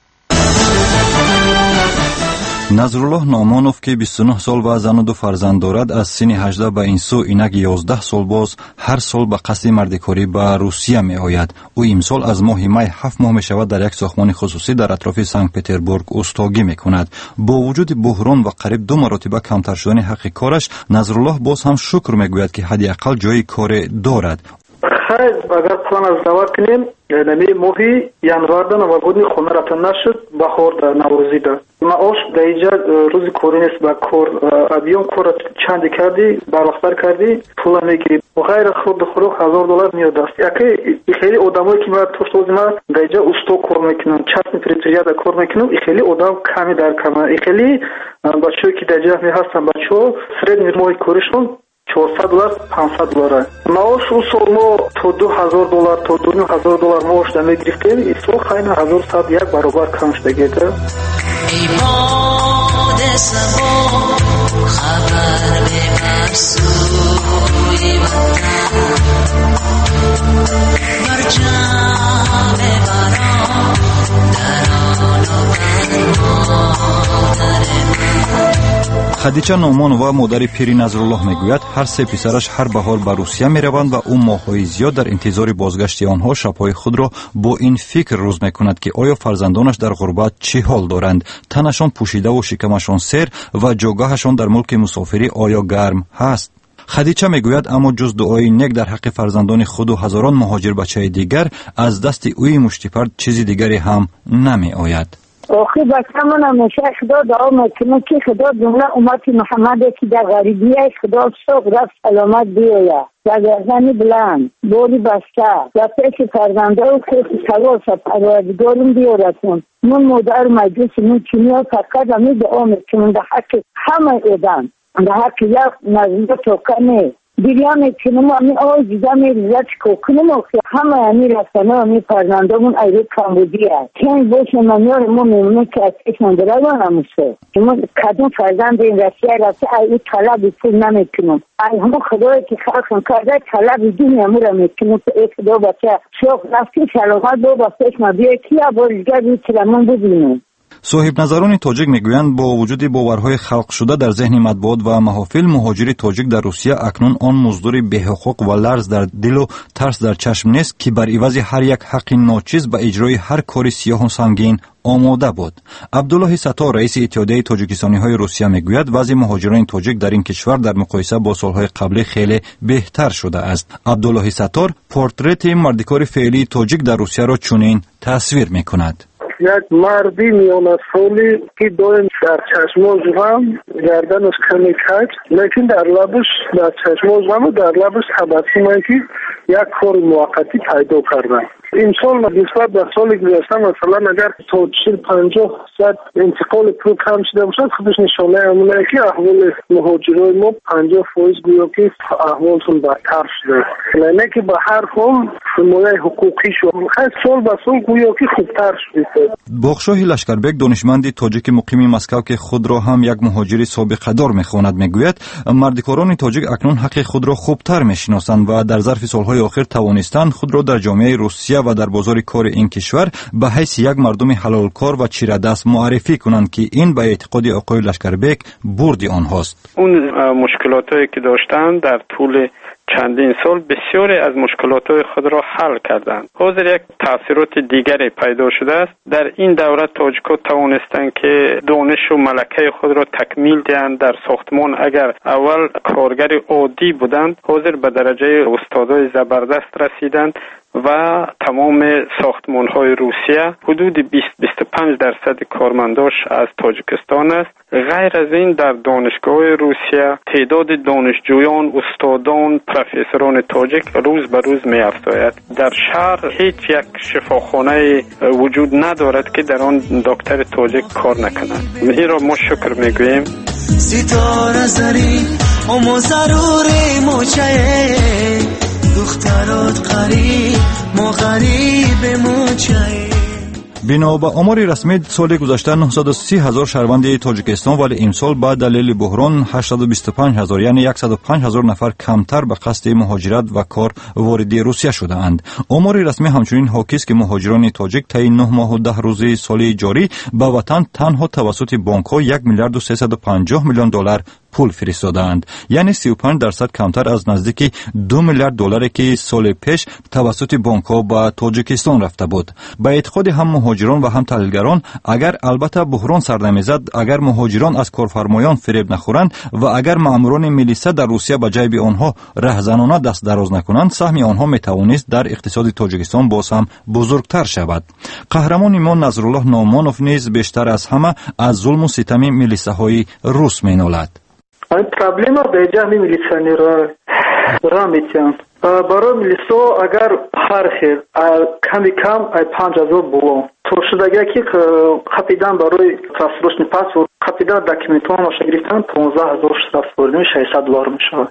نظرالله نامانوف که 29 سال و زن و 2 فرزند دارد، از سن 18 به این سو اینک 11 سال باز هر سال به قصد مردکاری به روسیه می آید. او امسال از ماه می 7 ماه می شود در یک ساختمان خصوصی در اطراف سنت پتربورگ استاگی می کند. با وجود بحران و قریب 2 مرتبه کمتر شدن حق کارش، نظرالله باز هم شکر می گوید که حداقل جای کار دارد. خیر، اگر پلان از دعوت کنیم نمی ماهی ینوار دا نوگودنی خونه رفتن نشد بخور دا نوروزی دا معاش دا اینجا روزی کوری نیست با کور ابیون کور چندی کردی برلختر کردی پول میگیری و غیر خود خروق $1000 میاد است. یکی خیلی آدمایی که من توش توزی من دا اینجا استو کور میکنم چسبی پریتریا دا کور میکنم خیلی آدم کمی در کمه خیلی بچه‌ای که در جمع هستن بچه‌ها سردی ماهی کوریشون $400 $500. معاش او سال ما تا $2000 تا $2000 معاش دمی گرفتیم. این سال خیلی 1100 یک برابر کم شده گیده. ای باد سبا خبر ببر سوی وطن بر جام باران در آن خدیجه نعمانова مادر پیری نظرالله میگوید هر 3 پسرش هر بهار به روسیه میروند و او ماه‌های زیاد در انتظار بازگشت آنها شب‌های خود را با این فکر روز میکند که آیا فرزندانش در غربت چه حال دارند، تنشان پوشیده و شکمشان سر و جاگاهشان در ملک مسافری آیا گرم هست. خدیجه میگوید اما جز دعای نیک در حق فرزندان خود و هزاران مهاجر بچه دیگر از دست اوی مشتیپرد چیزی دیگری هم نمی آید. آخه بچه من همیشه خدا دعا میکنه که خدا جمله امت محمد که در غریبی است خدا صبح رفت سلامت بیاید و گردن بلند بوری بسته و پیش فرزنده و پیش سوال پروردگارم بیارتون من مادر مجلس من چنیا فقط همی دعا میکنم در حق همه آدم در حق یک نظر توکنه دیریان کنم همی آجیده می ریزت کنم همه همی رفتنه همی فرزندمون ایرو کمبودی هست کنی باشه منیار ما میمونه که از کشن درگان هموسه که من کدوم فرزند این رسیه رفته ایرو طلب پول نمی کنم ای همه خدایی که خلقم کرده طلب دین همو را می کنم که ای خدا بچه شوق رفتی سلامت با بستش ما بیای کیا بارزگر روی تلمون ببینم صاحب نظران تاجیک میگویند با وجود باورهای خلق شده در ذهن مطبوعات و محافل، مهاجر تاجیک در روسیه اکنون آن مزدور بی‌حقوق و لرز در دل و ترس در چشم نیست که بر عوض هر یک حق ناچیز به اجرای هر کار سیاه و سنگین آماده بود. عبدالله ستار، رئیس اتحادیه تاجیکستانی‌های روسیه میگوید وضع مهاجران تاجیک در این کشور در مقایسه با سالهای قبلی خیلی بهتر شده است. عبدالله ستار پورتریت مردکار فعلی تاجیک در روسیه را چنین تصویر میکند. یک مردی میانه سالی که دائم در چشماش غم، گردنش کمی کج، لیکن در لبش، در چشماش غم و در لبش تبسم که یک کار موقتی پیدا کردن. این سال نسبت به سال گذشته مثلا اگر تا 40-50% انتقال پول کم شده باشد، خودش نشانه همونه که احوال مهاجرای ما 50% گویا که احوالشون بدتر شده. یعنی که به هر حال حمایت حقوقی شد سال به سال گویا که خوبتر شده. بخشاه لشکربک، دانشمند تاجیک مقیم مسکو که خود را هم یک مهاجر سابقه دار میخواند، میگوید مردکاران تاجیک اکنون حق خود را خوبتر میشناسند و در ظرف سالهای آخر توانستند خود را در جامعه روسیه و در بازار کار این کشور به حیث یک مردم حلال کار و چیره دست معرفی کنند که این به اعتقاد آقای لشکربک برد آنهاست. اون مشکلاتی که داشتند در طول چندین سال بسیاری از مشکلات خود را حل کردند. حاضر یک تاثیرات دیگری پیدا شده است. در این دوره تاجیک‌ها توانستند که دانش و ملکه خود را تکمیل دهند. در ساختمان اگر اول کارگر عادی بودند، حاضر به درجه استادای زبردست رسیدند و تمام ساختمان‌های روسیه حدود 20-25% کارمنداش از تاجیکستان است. غیر از این در دانشگاه روسیه تعداد دانشجویان، استادان، پروفسوران تاجیک روز به روز می‌افزاید. در شهر هیچ یک شفاخانه وجود ندارد که در آن دکتر تاجیک کار نکند. این را ما شکر میگوییم. ستاره زری اما ضروری موچه دخترات قریب ما غریب موچه. بنا به آمار رسمی سال گذشته 930,000 شهروند تاجیکستان ولی امسال با دلیل بحران 825,000 یعنی 105,000 نفر کمتر به قصد مهاجرت و کار وارد روسیه شده اند. آمار رسمی همچنین حاکی است که مهاجران تاجیک طی 9 ماه و 10 روز سال جاری به وطن تنها توسط بانک‌ها 1 میلیارد و 350 میلیون دلار پول فرستادند، یعنی 35% کمتر از نزدیک 2 میلیارد دلاری که سال پیش توسط بانک‌ها به تاجیکستان رفته بود. به اعتقاد هم مهاجران و هم تحلیلگران، اگر البته بحران سر نمیزد، اگر مهاجران از کارفرمایان فریب نخورند و اگر ماموران ملیسا در روسیه به جیب آنها رهزنانه دست دراز نکنند، سهم آنها میتوانست در اقتصاد تاجیکستان باز هم بزرگتر شود. قهرمان ما نظرالله نامانوف نیز بیشتر از همه از ظلم و ستم ملیساهای روس مینالد. Проблема беҷаҳни милитсионера метиҳанд. Барои милисо агар ҳар хел ками кам 5,000 булон тошудаге ки қапидан барои трансферочный паспорт қапидан документонашо гирифтан 15,000 штраф бурдани $600 мешавад.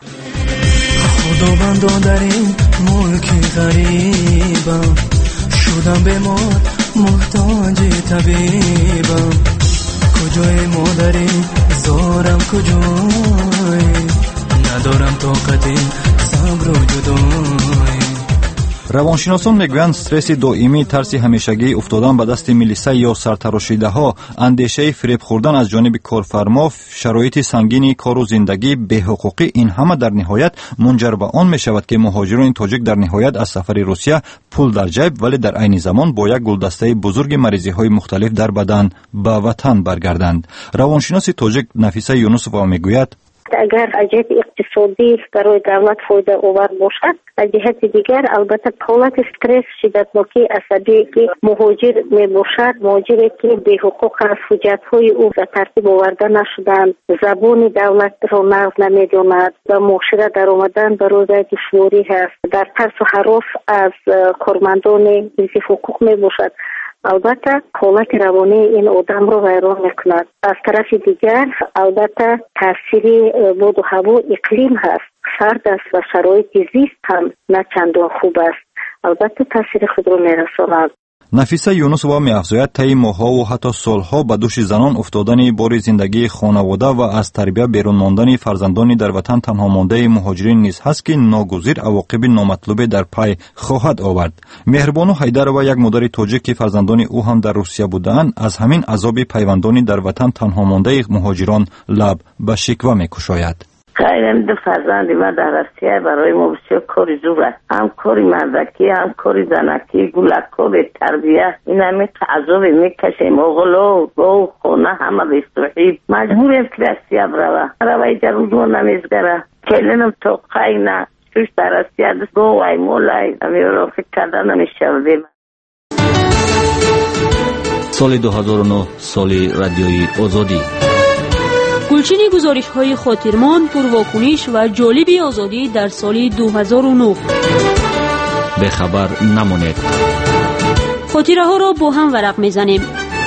худовандо дар ин мулки ғарибам шудам бемор муҳтоҷи табибам куҷои модари зорам куҷои надорам тоқати сабру ҷудои. روانشناسان میگویند استرس دائمی، ترس همیشگی، افتادن به دست ملیسا یا سرتراشیده‌ها، اندیشه فریب خوردن از جانب کارفرما، شرایط سنگین کار و زندگی، بی‌حقوقی، این همه در نهایت منجر به آن می شود که مهاجران تاجیک در نهایت از سفر روسیه پول در جیب ولی در عین زمان با یک گلدسته بزرگ مریضی‌های مختلف در بدن به وطن برگردند. روانشناس تاجیک نفیسه یونسوفا میگوید اگر از جهت اقتصادی برای دولت فایده آور باشد، از جهت دیگر البته حالت استرس، شدتناکی عصبی که مهاجر می باشد، مهاجری که بی حقوق است، حجت‌های او به ترتیب آورده نشدند، زبان دولت را نقض نمی‌داند و معاشره در آمدن برای دشواری هست، در ترس و هراس از کارمندان بی حقوق می باشد. البته حالت روانی این آدم رو ویران میکند. از طرف دیگر البته تاثیر باد و هوا اقلیم هست، سرد است و شرایط زیست هم نه چندان خوب است. البته تاثیر خود رو میرساند. нафиса юнусова меафзояд таи моҳҳо ва ҳатто солҳо ба дӯши занон уфтодани бори зиндагии хонавода ва аз тарбия берун мондани фарзандони дар ватан танҳо мондаи муҳоҷирин низ ҳаст ки ногузир авоқиби номатлубе дар пай хоҳад овард. меҳрибону ҳайдарова, як модари тоҷик ки фарзандони ӯ ҳам дар русия будаанд, аз ҳамин азоби пайвандони дар ватан танҳо мондаи муҳоҷирон лаб ба шиква мекушояд. خیلی دو فرزندی ما در روسیه برای ما بسیار کاری زور است. هم کاری مردکی، هم کاری زنکی، گلکو به تربیه. این همه تعذب میکشیم. اغلو، گو، خونه همه به استوحید. مجبوریم که روسیه بروه. روی جروزمون نمیزگره. کلینم تو قینا. شوش در روسیه دست گو وای مولای. همی رو فکر کردن نمیشوردیم. سال 2009 سال رادیوی آزادی. گلچین گزارش‌های خاطرمان، پرواکنش و جالب آزادی در سال 2009. به خبر نمانید. خاطره ها را با هم ورق میزنیم.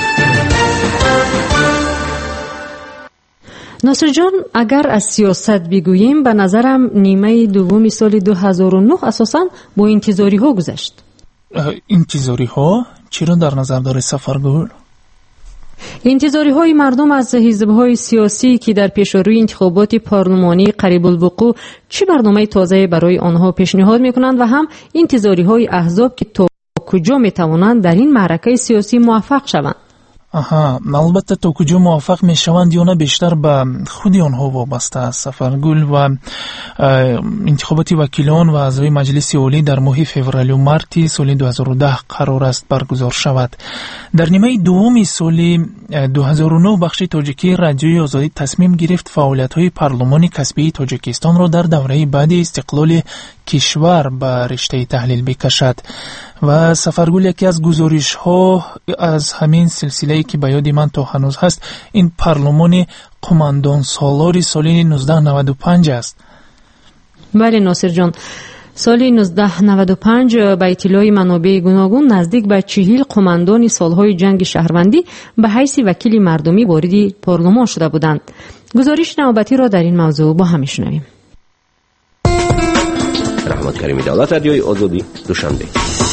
ناصر جان، اگر از سیاست بگوییم به نظرم نیمه دوم سال 2009 اساساً با انتظاری ها گذشت. انتظاری ها؟ چرا در نظر داره سفرگل؟ انتظاری های مردم از حزب های سیاسی که در پیشروی انتخابات پارلمانی قریب الوقوع چه برنامه تازه برای آنها پیشنهاد میکنند و هم انتظاری های احزاب که تا کجا میتوانند در این معرکه سیاسی موفق شوند. البته تا کجا موفق میشوند یا نه بیشتر به خودی آنها وابسته است. سفرگل و انتخابات وکیلان و اعضای مجلس عالی در ماه فوریه و مارت سال 2010 قرار است برگزار شود. در نیمه دوم سال 2009 بخش تاجیکی رادیوی آزادی تصمیم گرفت فعالیت‌های پارلمان کسبی تاجیکستان را در دوره بعد استقلال کشور به رشته تحلیل بکشد و سفرگل یکی از گزارش‌ها از همین سلسله‌ای که به یاد من تا هنوز هست این پارلمان قماندان سالاری سال 1995 است. بله ناصر جان، سال 1995 به اطلاع منابع گوناگون نزدیک به 40 قماندان سالهای جنگ شهروندی به حیث وکیل مردمی وارد پارلمان شده بودند. گزارش نوبتی را در این موضوع با هم میشنویم. رحمت کریمی، دولت رادیوی آزادی، دوشنبه.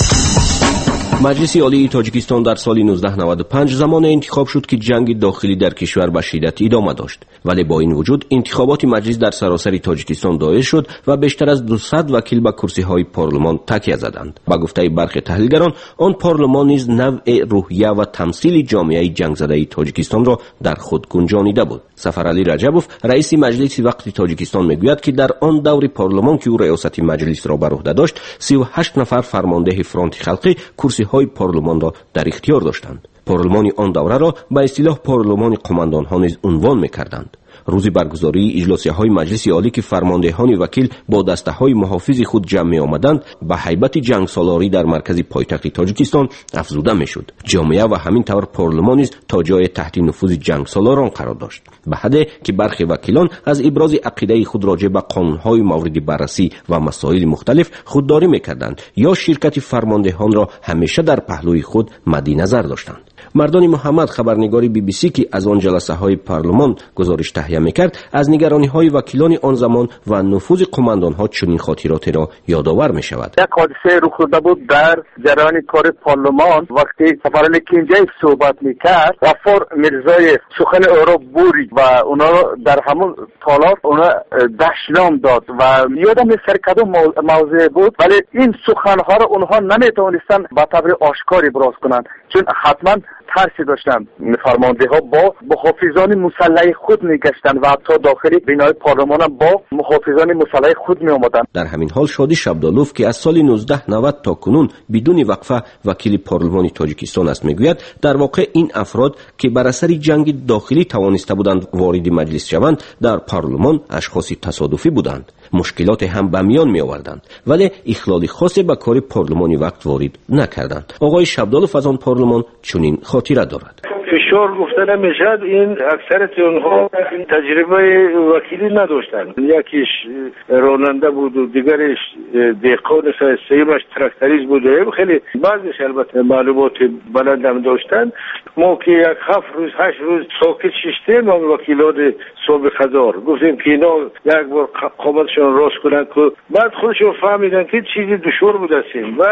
مجلس عالی تاجیکستان در سال 1995 زمان انتخاب شد که جنگ داخلی در کشور به شدت ادامه داشت، ولی با این وجود انتخابات مجلس در سراسر تاجیکستان دایر شد و بیشتر از 200 وکیل به کرسی‌های پارلمان تکیه زدند. با گفته برخی تحلیلگران، آن پارلمان نیز نوع روحیه و تمثیل جامعه جنگ زده تاجیکستان را در خود گنجانیده بود. سفرعلی رجبوف، رئیس مجلس وقت تاجیکستان، میگوید که در آن دور پارلمان که او ریاست مجلس را بر عهده داشت، 38 نفر فرمانده فرانت خلقی کرسی‌های پارلمان را در اختیار داشتند. پارلمان آن دوره را به اصطلاح پارلمان قماندان‌ها نیز عنوان می‌کردند. روزی برگزاری اجلاس‌های مجلس عالی که فرماندهان وکیل با دسته‌های محافظ خود جمع می‌آمدند، به هیبت جنگ سالاری در مرکز پایتخت تاجیکستان افزوده می‌شد. جامعه و همین طور پارلمان نیز تا جای تحت نفوذ جنگ سالاران قرار داشت، به حدی که برخی وکیلان از ابراز عقیده خود راجع به قانون‌های مورد بررسی و مسائل مختلف خودداری می‌کردند یا شرکت فرماندهان را همیشه در پهلوی خود مد نظر داشتند. مردان محمد، خبرنگار BBC که از آن جلسه های پارلمان گزارش تهیه میکرد، از نگرانی های وکیلان آن زمان و نفوذ قماندان ها چنین خاطراتی را یادآور می شود. یک حادثه رخ داده بود در جریان کار پارلمان وقتی سفرعلی کینجیف صحبت میکرد، غفار میرزای سخن او را برید و اونا در همون تالار اونا دشنام داد و یادم سر کدوم موضوع بود، ولی این سخنها را اونها نمیتونستن به طور آشکاری ابراز کنند چون حتما ترسی داشتند. فرمانده ها با محافظان مسلح خود میگشتند و حتی داخل بینای پارلمان هم با محافظان مسلح خود می آمدند. در همین حال شادی شبدالوف که از سال 1990 تا کنون بدون وقفه وکیل پارلمان تاجیکستان است میگوید در واقع این افراد که بر اثر جنگ داخلی توانسته بودند وارد مجلس شوند در پارلمان اشخاص تصادفی بودند. مشکلات هم به میان می آوردند ولی اخلال خاصی به کار پارلمانی وقت وارد نکردند. آقای شبدالوف از آن پارلمان چنین خاطره دارد. فشار گفته نمیشد، این اکثرت اونها تجربه وکیلی نداشتند. یکیش راننده بود و دیگرش دهقان، سومش تراکتوریست بود. خیلی بعضیش البته معلومات بلند هم داشتند. ما که یک 7 روز 8 روز ساکت شیشتیم، ما وکیلان صبح خزار گفتیم که اینا یک بار قامتشون راست کنند که بعد خودشون فهمیدن که چیزی دشوار بود است. بعد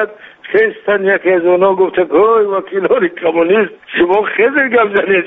خستن. یکی از اونا گفته گوی وکیلان کمونیست شما خیلی گم زنید،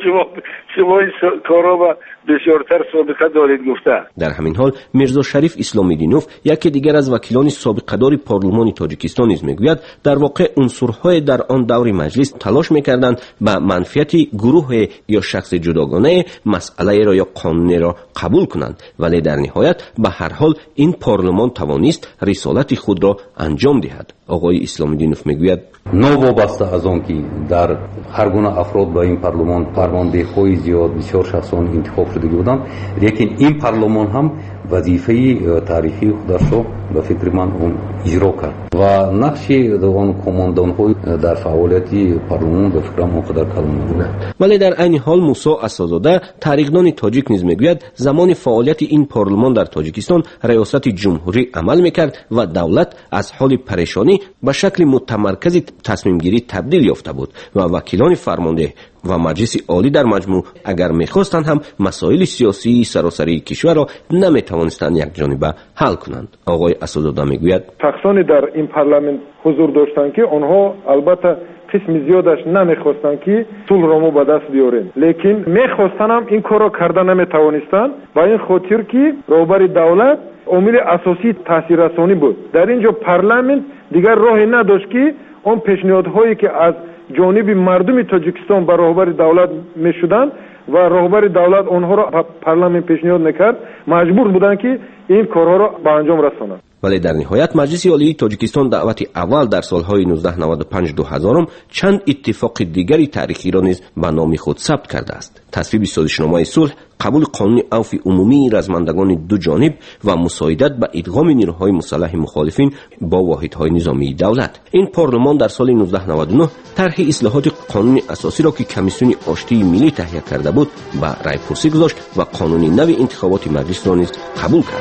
شما این کارا با بسیارتر سابقه دارید گفته. در همین حال میرزا شریف اسلامیدینوف یکی دیگر از وکیلان سابقه دار پارلمان تاجیکستان نیز میگوید در واقع عنصرهای در آن دور مجلس تلاش میکردند به منفعت گروه یا شخص جداگانه مسئله را یا قانون را قبول کنند، ولی در نهایت به هر حال این پارلمان توانست رسالت خود را انجام دهد. آقای اسلامیدینوف میگوید نوابسته از آن که در هر گونه افراد به این پارلمان فرمانده‌های زیاد بسیار شخصان انتخاب شده بودند، لیکن این پارلمان هم وظیفه تاریخی خودش را به فکر من اجرا کرد و نقش آن کماندان‌های در فعالیت پارلمان به فکر من قدر کلان نبود. ولی در عین حال موسی اسدزاده تاریخدان تاجیک نیز میگوید زمان فعالیت این پارلمان در تاجیکستان ریاست جمهوری عمل میکرد و دولت از حال پریشانی به شکل متمرکز تصمیم گیری تبدیل یافته بود و وکیلان فرمانده و مجلس عالی در مجموع اگر میخواستند هم مسائل سیاسی سراسری کشور را نمیتوانستند یک جانبه حل کنند. آقای اسدزاده میگوید شخصانی در این پارلمان حضور داشتند که آنها البته قسم زیادش نمیخواستند که صلح را به دست بیاریم، لیکن میخواستند هم این کار را کرده نمیتوانستند و این خاطر که رهبر دولت عامل اساسی تاثیررسانی بود. در اینجا پارلمان دیگر راهی نداشت که اون پیشنهادهایی که از جانب مردم تاجیکستان به رهبر دولت میشدند و رهبر دولت آنها را پارلمان پیشنهاد نکرد، مجبور بودند که این کارها را به انجام رسانند. ولی در نهایت مجلس عالی تاجیکستان دعوت اول در سالهای 1995-2000 چند اتفاق دیگری تاریخی را نیز به نام خود ثبت کرده است. تصویب سازشنامه صلح، قبول قانون عفو عمومی رزمندگان دو جانب و مساعدت به ادغام نیروهای مسلح مخالفین با واحدهای نظامی دولت. این پارلمان در سال 1999 طرح اصلاحات قانون اساسی را که کمیسیون آشتی ملی تهیه کرده بود به رای پرسی گذاشت و قانون نو انتخابات مجلس را نیز قبول کرد.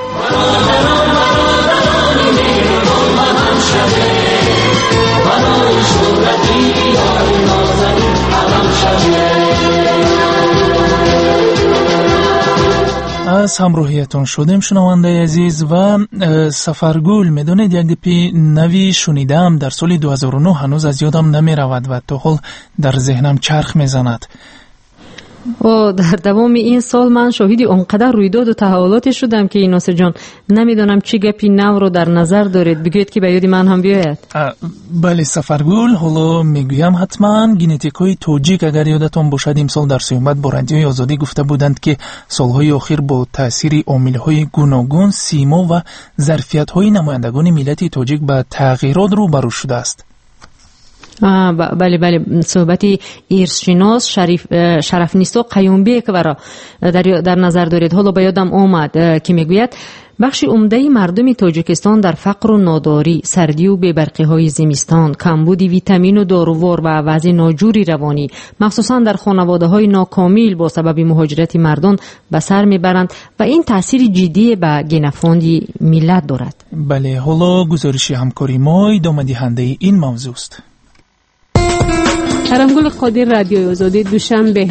از همراهیتان شدیم شنونده عزیز و سفرگل میدونید یک گپی نوی شنیدم در سال 2009 هنوز از یادم نمی رود و تا حال در ذهنم چرخ میزند. و در دوام این سال من شاهدی اونقدر رویداد و تحولاتی شدم که ناصر جان نمیدونم چی گپی نو رو در نظر دارید بگوید که به یاد من هم بیاید. بله سفرگل، حالا میگویم حتما گنتیکای توجیک اگر یادتون باشد امسال در صحبت با رادیوی آزادی گفته بودند که سالهای اخیر با تاثیر عاملهای گوناگون سیما و ظرفیت‌های نمایندگان ملت تاجیک به تغییرات روبرو شده است. بله صحبتی ایرشناس شرفنیسا قیومبیک را در نظر دارید. حالا به یادم آمد که میگوید بخش عمده مردم تاجیکستان در فقر و ناداری، سردی و بی‌برقی های زمستان، کمبود ویتامین و دارووار و وضع ناجوری روانی مخصوصا در خانواده های ناکامل با سبب مهاجرت مردان به سر میبرند و این تاثیر جدی به گنفاند ملت دارد. بله، حالا گزارش همکاری ما ادامه دهنده این موضوع است. کرمگل قادر رادیوی آزادی دوشنبه.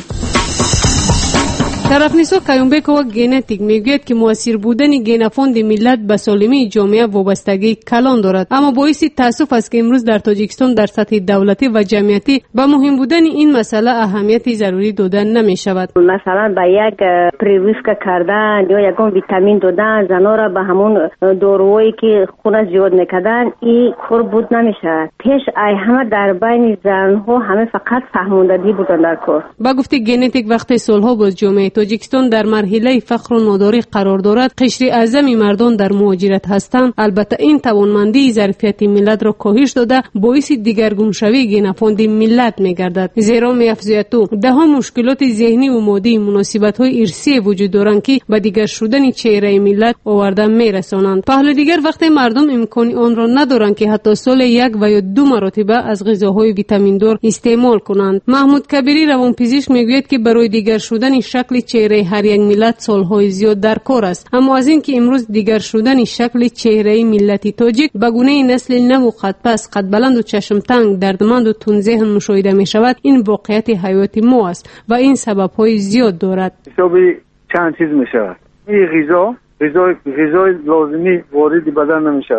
شرفنیسا قیومبیک و گنتیک میگوید که مؤثر بودن گنفاند ملت به سالمی جامعه وابستگی کلان دارد، اما باعث تاسف است که امروز در تاجیکستان در سطح دولتی و جمعیتی به مهم بودن این مسئله اهمیت ضروری داده نمی شود. مثلا به یک پریویسک کردن یا یکم ویتامین دادن زنا را به همون دارویی که خون زیاد میکردن این کار بود نمیشه. پیش ای همه در بین زنها همه فقط فهموندگی بودن در کار. با گفته گنتیک وقتی سالها باز جامعه تاجیکستان در مرحله فقر و ناداری قرار دارد، قشر اعظم مردم در مهاجرت هستند. البته این توانمندی ظرفیت ملت را کاهش داده باعث دیگرگون شوی گنفاند ملت میگردد، زیرا می‌افزاید تو ده مشکلات ذهنی و مادی مناسبت‌های ارثی وجود دارند که به دیگر شدن چهره ملت آورده میرسانند. پهلو دیگر وقتی مردم امکان آن را ندارند که حتی سال یک و یا دو مرتبه از غذاهای ویتامین دار استعمال کنند. محمود کبیری روانپزشک میگوید که برای دیگر شدن شکل چهره هر یک ملت سالهای زیاد در کار است، اما از این که امروز دیگر شدن شکل چهره ملت تاجیک به گونه نسل نو قد پس قد بلند و چشم تنگ دردمند و تون ذهن مشاهده می شود، این واقعیت حیاتی ما است و این سبب‌های زیاد دارد. حسابی چند چیز می شود. این غذا غذای لازمی وارد بدن نمیشه.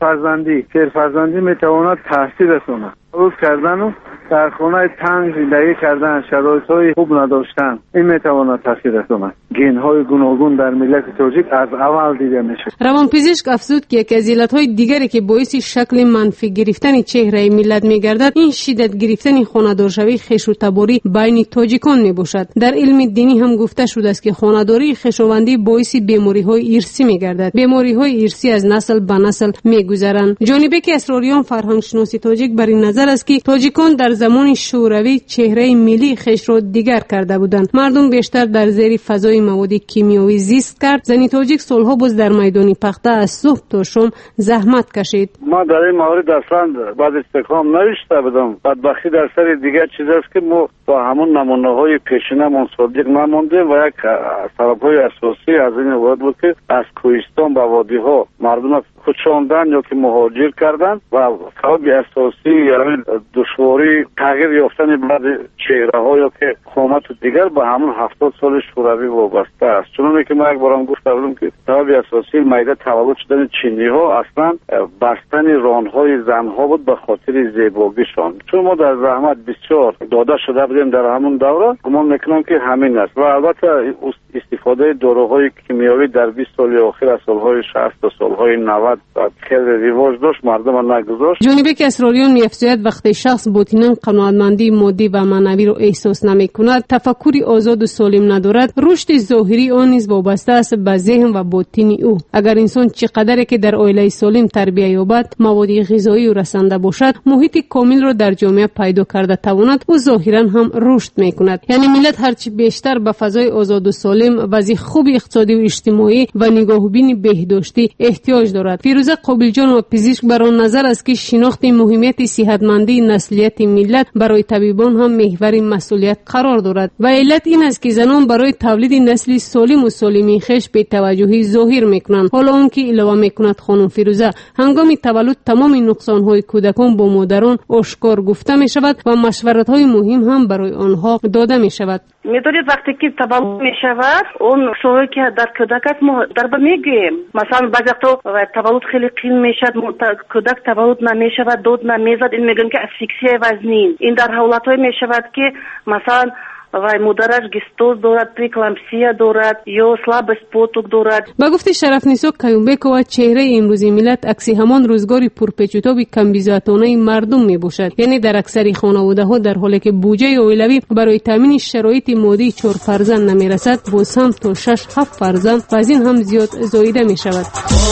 فرزندی میتواند تحصیل رساند. روز کردن و در خانه تنگ زندگی کردن، شرایط‌های خوب نداشتن، این میتواند تاثیر رساند. گن‌های گوناگون در ملت تاجیک از اول دیده میشه. روانپزشک افزود که یکی از علت‌های دیگری که باعث شکل منفی گرفتن چهره ملت می‌گردد، این شدت گرفتن خانه‌دارشوی خویش و تباری بین تاجیکان میباشد. در علم دینی هم گفته شده است که خانه‌داری خویشاوندی باعث بیماری‌های ارثی می‌گردد. بیماری‌های ارثی از نسل به نسل می‌گذرند. جانب که اسراریان فرهنگشناسی تاجیک بر این نظر است که تاجیکان در زمان شوروی چهره ملی خویش را دیگر کرده بودند. مردم بیشتر در زیر فضای مواد کیمیایی زیست کرد. زنی تاجیک سالها باز در میدان پخته از صبح تا شام زحمت کشید. ما در این مورد اصلا بعد استقام نوشته بودم. بدبختی در سر دیگر چیز است که ما با همون نمونه‌های پیشینه‌مون صادق نماندیم و یک سبب‌های اساسی از این بود که از کوهستان به وادی‌ها مردم خودشاندن یا که مهاجر کردن و سبب اساسی یعنی دشواری تغییر یافتن بعض چهره‌ها یا که قامت و دیگر به همون 70 سال شوروی وابسته است. چون که ما یک بارم گفتم که سبب اساسی میده تولد شدن چینی‌ها اصلا بستن ران‌های زن‌ها بود به خاطر زیباییشان. چون ما در زحمت بسیار داده شده بودیم در همون دوره، گمان میکنم که همین است. و البته استفاده داروهای کیمیایی در 20 سال اخیر از سالهای 60 تا سالهای 90 خیلی رواج داشت، مردم نگذاشت. جانبی که اسراریان می‌افزاید وقتی شخص باطناً قناعتمندی مادی و معنوی را احساس نمی‌کند، تفکری آزاد و سالم ندارد، رشد ظاهری آن نیز وابسته است به ذهن و باطن او. اگر انسان چقدر که در عائله سالم تربیت یابد، مواد غذایی او رسانده باشد، محیط کامل را در جامعه پیدا کرده تواند، او ظاهراً هم رشد می‌کند. یعنی ملت هرچی بیشتر به فضای آزاد و سالم، وضع خوب اقتصادی و اجتماعی و نگاهبین بهداشتی احتیاج دارد. فیروزه قابلجان و پزشک بر آن نظر است که شناخت مهمیت صحتمندی نسلیت ملت برای طبیبان هم محور مسئولیت قرار دارد و علت این است که زنان برای تولید نسلی سالم و سالمی خویش به توجهی ظاهر میکنند. حالا اون که علاوه میکند خانم فیروزه، هنگام تولد تمام نقصان‌های کودکان با مادران آشکار گفته می شود و مشورت‌های مهم هم برای آنها داده می شود. می‌دونید وقتی که تولد می شود اون نقصانی که در کودک ما در میگیم، مثلا بعضی وقتا تولد خیلی قیل میشد، کودک تولد نمیشود، دود نمیزد، این میگن که اسفیکسیای وزنی. این در حالت‌های میشود که مثلا و مادرش گستوز دارد، پریکلامپسیا دارد یا слабость поток دارد. با گفته شرفنیسا کیومبکова چهره امروزی ملت عکس همان روزگاری پرپیچ‌وتاب کمبیزاتانه مردم میباشد. یعنی در اکثر خانواده‌ها در حالی که بودجه اولوی برای تامین شرایط مادی 4 فرزند نمیرسد، باز هم تا 6-7 فرزند و از این هم زیاد زاییده میشود.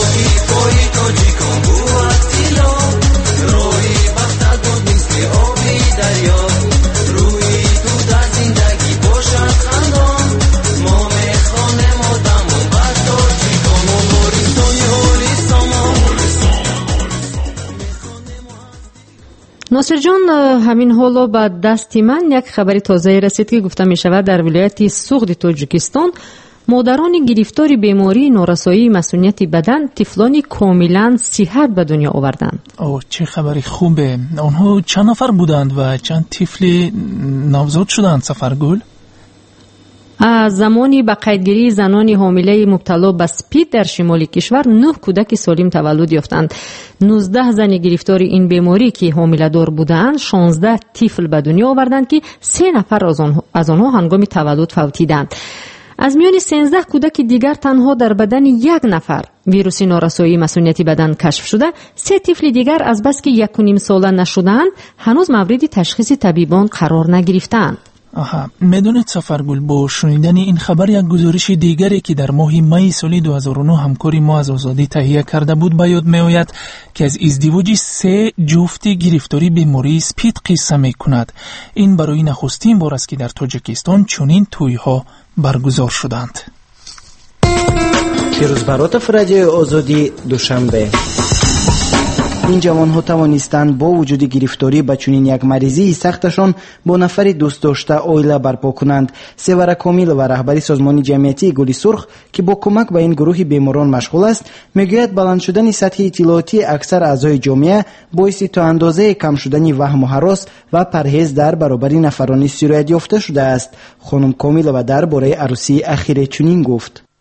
ناصر جان، همین حالا با دست من یک خبری تازه رسید که گفته می شود در ولایت سوغد تاجیکستان مادران گرفتار بیماری نارسایی مسئولیت بدن طفلانی کاملا صحت به دنیا آوردند. اوه چه خبری خوبه. آنها چند نفر بودند و چند طفل نوزاد شدند سفرگل؟ از زمانی به قیدگیری زنان حامله مبتلا به اسپید در شمال کشور 9 کودک سالم تولد یافتند. 19 زن گرفتار این بیماری که حامله دار بودند 16 طفل به دنیا آوردند که 3 نفر از آنها هنگام تولد فوتیدند. از میان 13 کودک دیگر تنها در بدن 1 نفر ویروس نارسایی مسئولیت بدن کشف شده. 3 طفل دیگر از بس که 1.5 ساله نشدند هنوز مورد تشخیص طبیبان قرار نگرفتند. میدونید سفرگل، با شنیدن این خبر یک گزارش دیگری که در ماه می سال 2009 همکاری ما از آزادی تهیه کرده بود به یاد می آید که از ازدواج 3 جفت گرفتاری بیماری اسپید قصه می کند. این برای نخستین بار است که در تاجیکستان چنین توی‌ها برگزار شدند. پیروز برات رادیو آزادی دوشنبه. این جوان‌ها توانستند با وجود گرفتاری به چنین یک مریضی سختشان با نفری دوست داشته عائله برپا کنند. سیور کامل و رهبری سازمان جمعیتی گل سرخ که با کمک به این گروه بیماران مشغول است میگوید بلند شدن سطح اطلاعاتی اکثر اعضای جامعه باعث تا اندازه کم شدن وهم و هراس و پرهیز در برابر نفرانی سرایت یافته شده است. خانم کامل و درباره عروسی اخیر چنین گفت: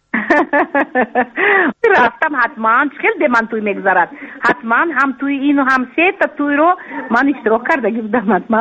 رفتم حتما خیلی من توی میگذرد حتما هم توی اینو هم سه تا توی رو من اشتراک کرده بودم حتما.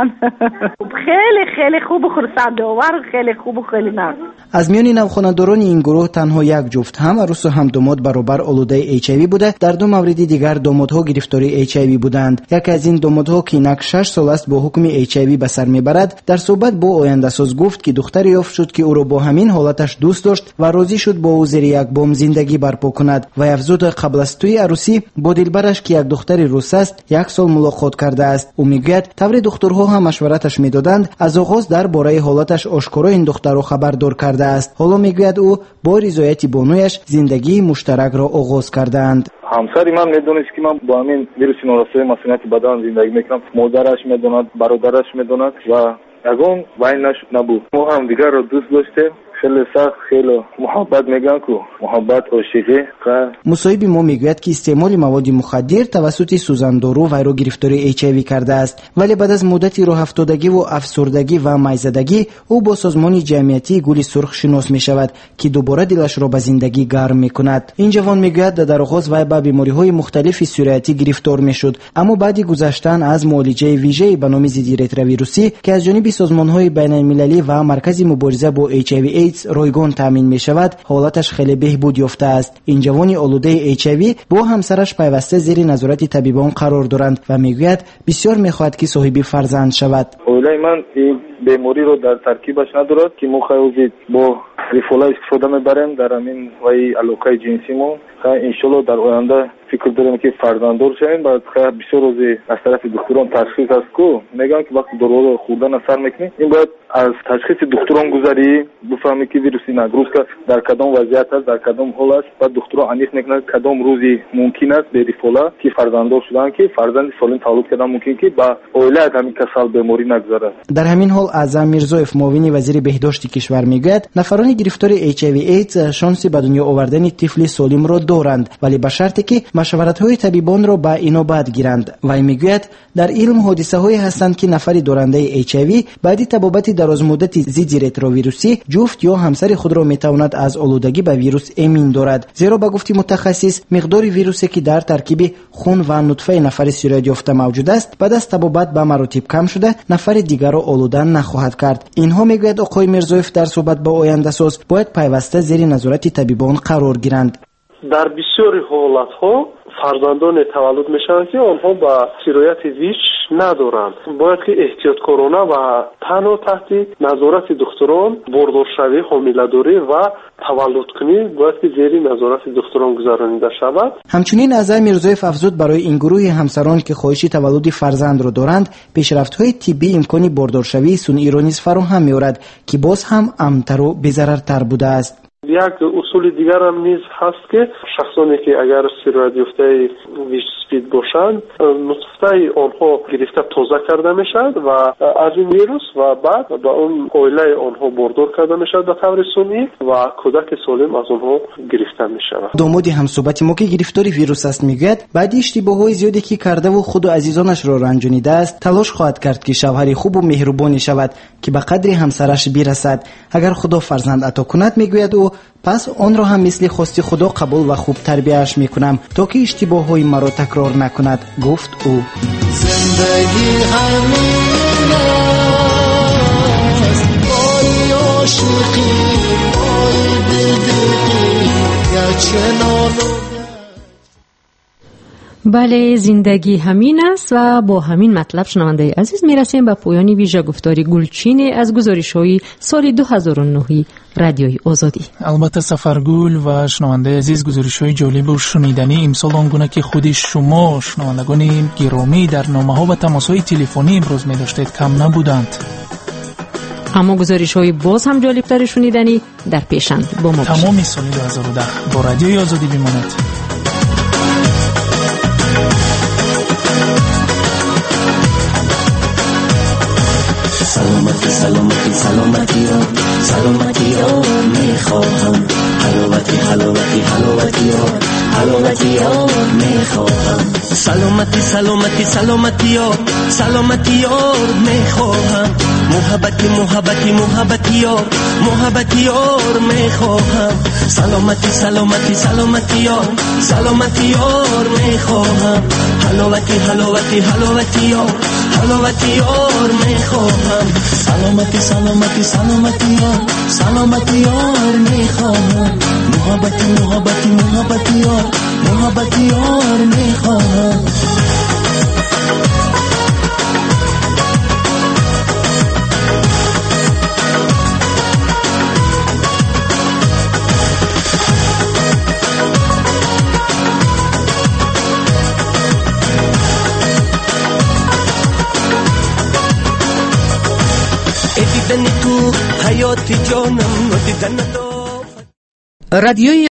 خیلی خیلی خوب و خرسنده آور خیلی خوب و خیلی ناز. از میان نوخوانندگان این گروه تنها یک جفت هم عروس و هم داماد برابر آلوده HIV بوده. در دو مورد دیگر دامادها گرفتاری HIV بودند. یکی از این دامادها که اینک 6 سال است با حکم HIV به سر میبرد در صحبت با آینده ساز گفت که دختری یافت شد که او را با همین حالتش دوست داشت و راضی شد با او زیر یک بام زندگی برپا کند و افزود قبل از توی عروسی با دلبرش که یک دختری روس است 1 سال ملاقات کرده است. او میگوید طوری دکترها هم مشورتش میدادند از آغاز درباره حالتش آشکارا این دختر را خبردار کرده است. حالا میگوید او با رضایت بانویش زندگی مشترک را آغاز کردند. همسری من میدونست که من با همین ویروس نوراسای مسئولیت بدن زندگی میکنم. مادرش میدوند، برادرش میدوند و یگان وای نبود. ما هم دیگر رو دوست داشتیم. خیلی سخت خیلی محبت میگن که محبت عاشقی. مصاحب ما میگوید که استعمال مواد مخدر توسط سوزندارو وی را گرفتاری HIV کرده است، ولی بعد از مدتی راه افتادگی و افسردگی و میزدگی او با سازمان جمعیتی گل سرخ شناس می شود که دوباره دلش را به زندگی گرم می کند. این جوان میگوید در آغاز وی به بیماری های مختلف سوریتی گرفتار می شد، اما بعد گذشتن از معالجه ویژه به نام ضد رتروویروسی که از جانب سازمان های بین المللی و مرکز مبارزه با HIV رایگان تامین می شود حالتش خیلی بهبود یافته است. این جوانی آلوده HIV با همسرش پیوسته زیر نظارت طبیبان قرار دارند و میگوید بسیار میخواهد که صاحب فرزند شود. اولای من این بیماری رو در ترکیبش ندارد که مخایوزید با ریفولا استفاده میبریم در همین وای علاقه جنسیمون. انشالله در آینده فکر داریم که فرزنددار شویم. بعد بسیار روزی از طرف دکتران تشخیص است که میگن که وقتی دارو خوردن اثر میکنه این باید از تشخیص دکتران گذاری بفهمی که ویروس نگروس که در کدام وضعیت است در کدام حال است. بعد دکتران انیخ میکنن کدام روزی ممکن است به ریفولا که فرزنددار شدن که فرزند سالم تولد کردن ممکن که با اولاد همین کسل بیماری نگذرد. در همین حال اعظم میرزایف معاون وزیر بهداشت کشور میگوید نفران گرفتار HIV ایدز شانس به دنیا آوردن طفل سالم را دارند، ولی به شرطی که مشورت‌های طبیبان را به اینوبت گیرند. و میگوید در علم حادثه‌هایی هستند که نفری دارنده HIV بعد تبابت درازمدت ضد رتروویروسی جفت یا همسر خود را میتواند از آلودگی به ویروس امین دارد، زیرا به گفته متخصص مقدار ویروسی که در ترکیب خون و نطفه نفر سیروید یافته موجود است بعد از تبابت به مراتب کم شده نفر دیگر را آلوده نخواهد کرد. اینها میگوید آقای میرزایف در صحبت با آینده ساز باید پیوسته زیر نظارت طبیبان قرار گیرند. در بسیاری حالتها فرزندان تولد میشن که آنها با سرایت ویچ ندارند. باید که احتیاطکارانه و تنها تحت نظارت دکتران باردارشوی، حامله‌داری و تولد کنی باید که زیر نظارت دکتران گذرانیده شود. همچنین اعظم میرزایف افزود برای این گروه همسران که خواهش تولد فرزند را دارند پیشرفت‌های طبی امکانی باردارشوی سنئی را نیز فراهم می‌آورد که باز هم امن‌تر و بی‌ضررتر بوده است. یک اصول دیگر هم نیز هست که شخصانی که اگر سیروید یافته ویچ سپید باشند نطفه آنها گرفته تازه کرده میشد و از این ویروس و بعد به اون عائله آنها باردار کرده میشد به طور سنئی و کودک سالم از آنها گرفته میشود. داماد همصحبت ما که گرفتاری ویروس است میگوید بعد اشتباههای زیادی که کرده و خود و عزیزانش را رنجانیده است تلاش خواهد کرد که شوهری خوب و مهربانی شود که به قدر همسرش برسد. اگر خدا فرزند عطا کند میگوید او پس آن را هم مثل خواست خدا قبول و خوب تربیتش میکنم تا که اشتباه های مرا تکرار نکند، گفت او. زندگی همین است، بای عاشقی بای دلدقی یا چنانو. بله، زندگی همین است و با همین مطلب شنونده عزیز میرسیم به پایان ویژه گفتاری گلچین از گزارش‌های سال 2009 رادیوی آزادی. البته سفرگل و شنونده عزیز گزارش‌های جالب و شنیدنی امسال آنگونه که خود شما شنوندگان گرامی در نامه‌ها و تماس‌های تلفنی ابراز می‌داشتید کم نبودند. اما گزارش‌های باز هم جالب‌تر شنیدنی در پیشند. با ما تمام سال 2010 با رادیوی آزادی بمانید. سلامتی سلامتی سلامتی را سلامتی را میخواهم حلاوتی حلاوتی حلاوتی را حلاوتی یار میخواهم. سلامتی سلامتی سلامتی یار، سلامتی یار میخواهم. محبتی محبتی محبتی یار، محبتی یار میخواهم. سلامتی سلامتی سلامتی یار، سلامتی یار میخواهم. حلاوتی حلاوتی حلاوتی یار، حلاوتی یار میخواهم. سلامتی سلامتی سلامتی یار، سلامتی یار میخواهم. محبتی محبتی محبتی یار، محبتی یار میخواهم. رادیوی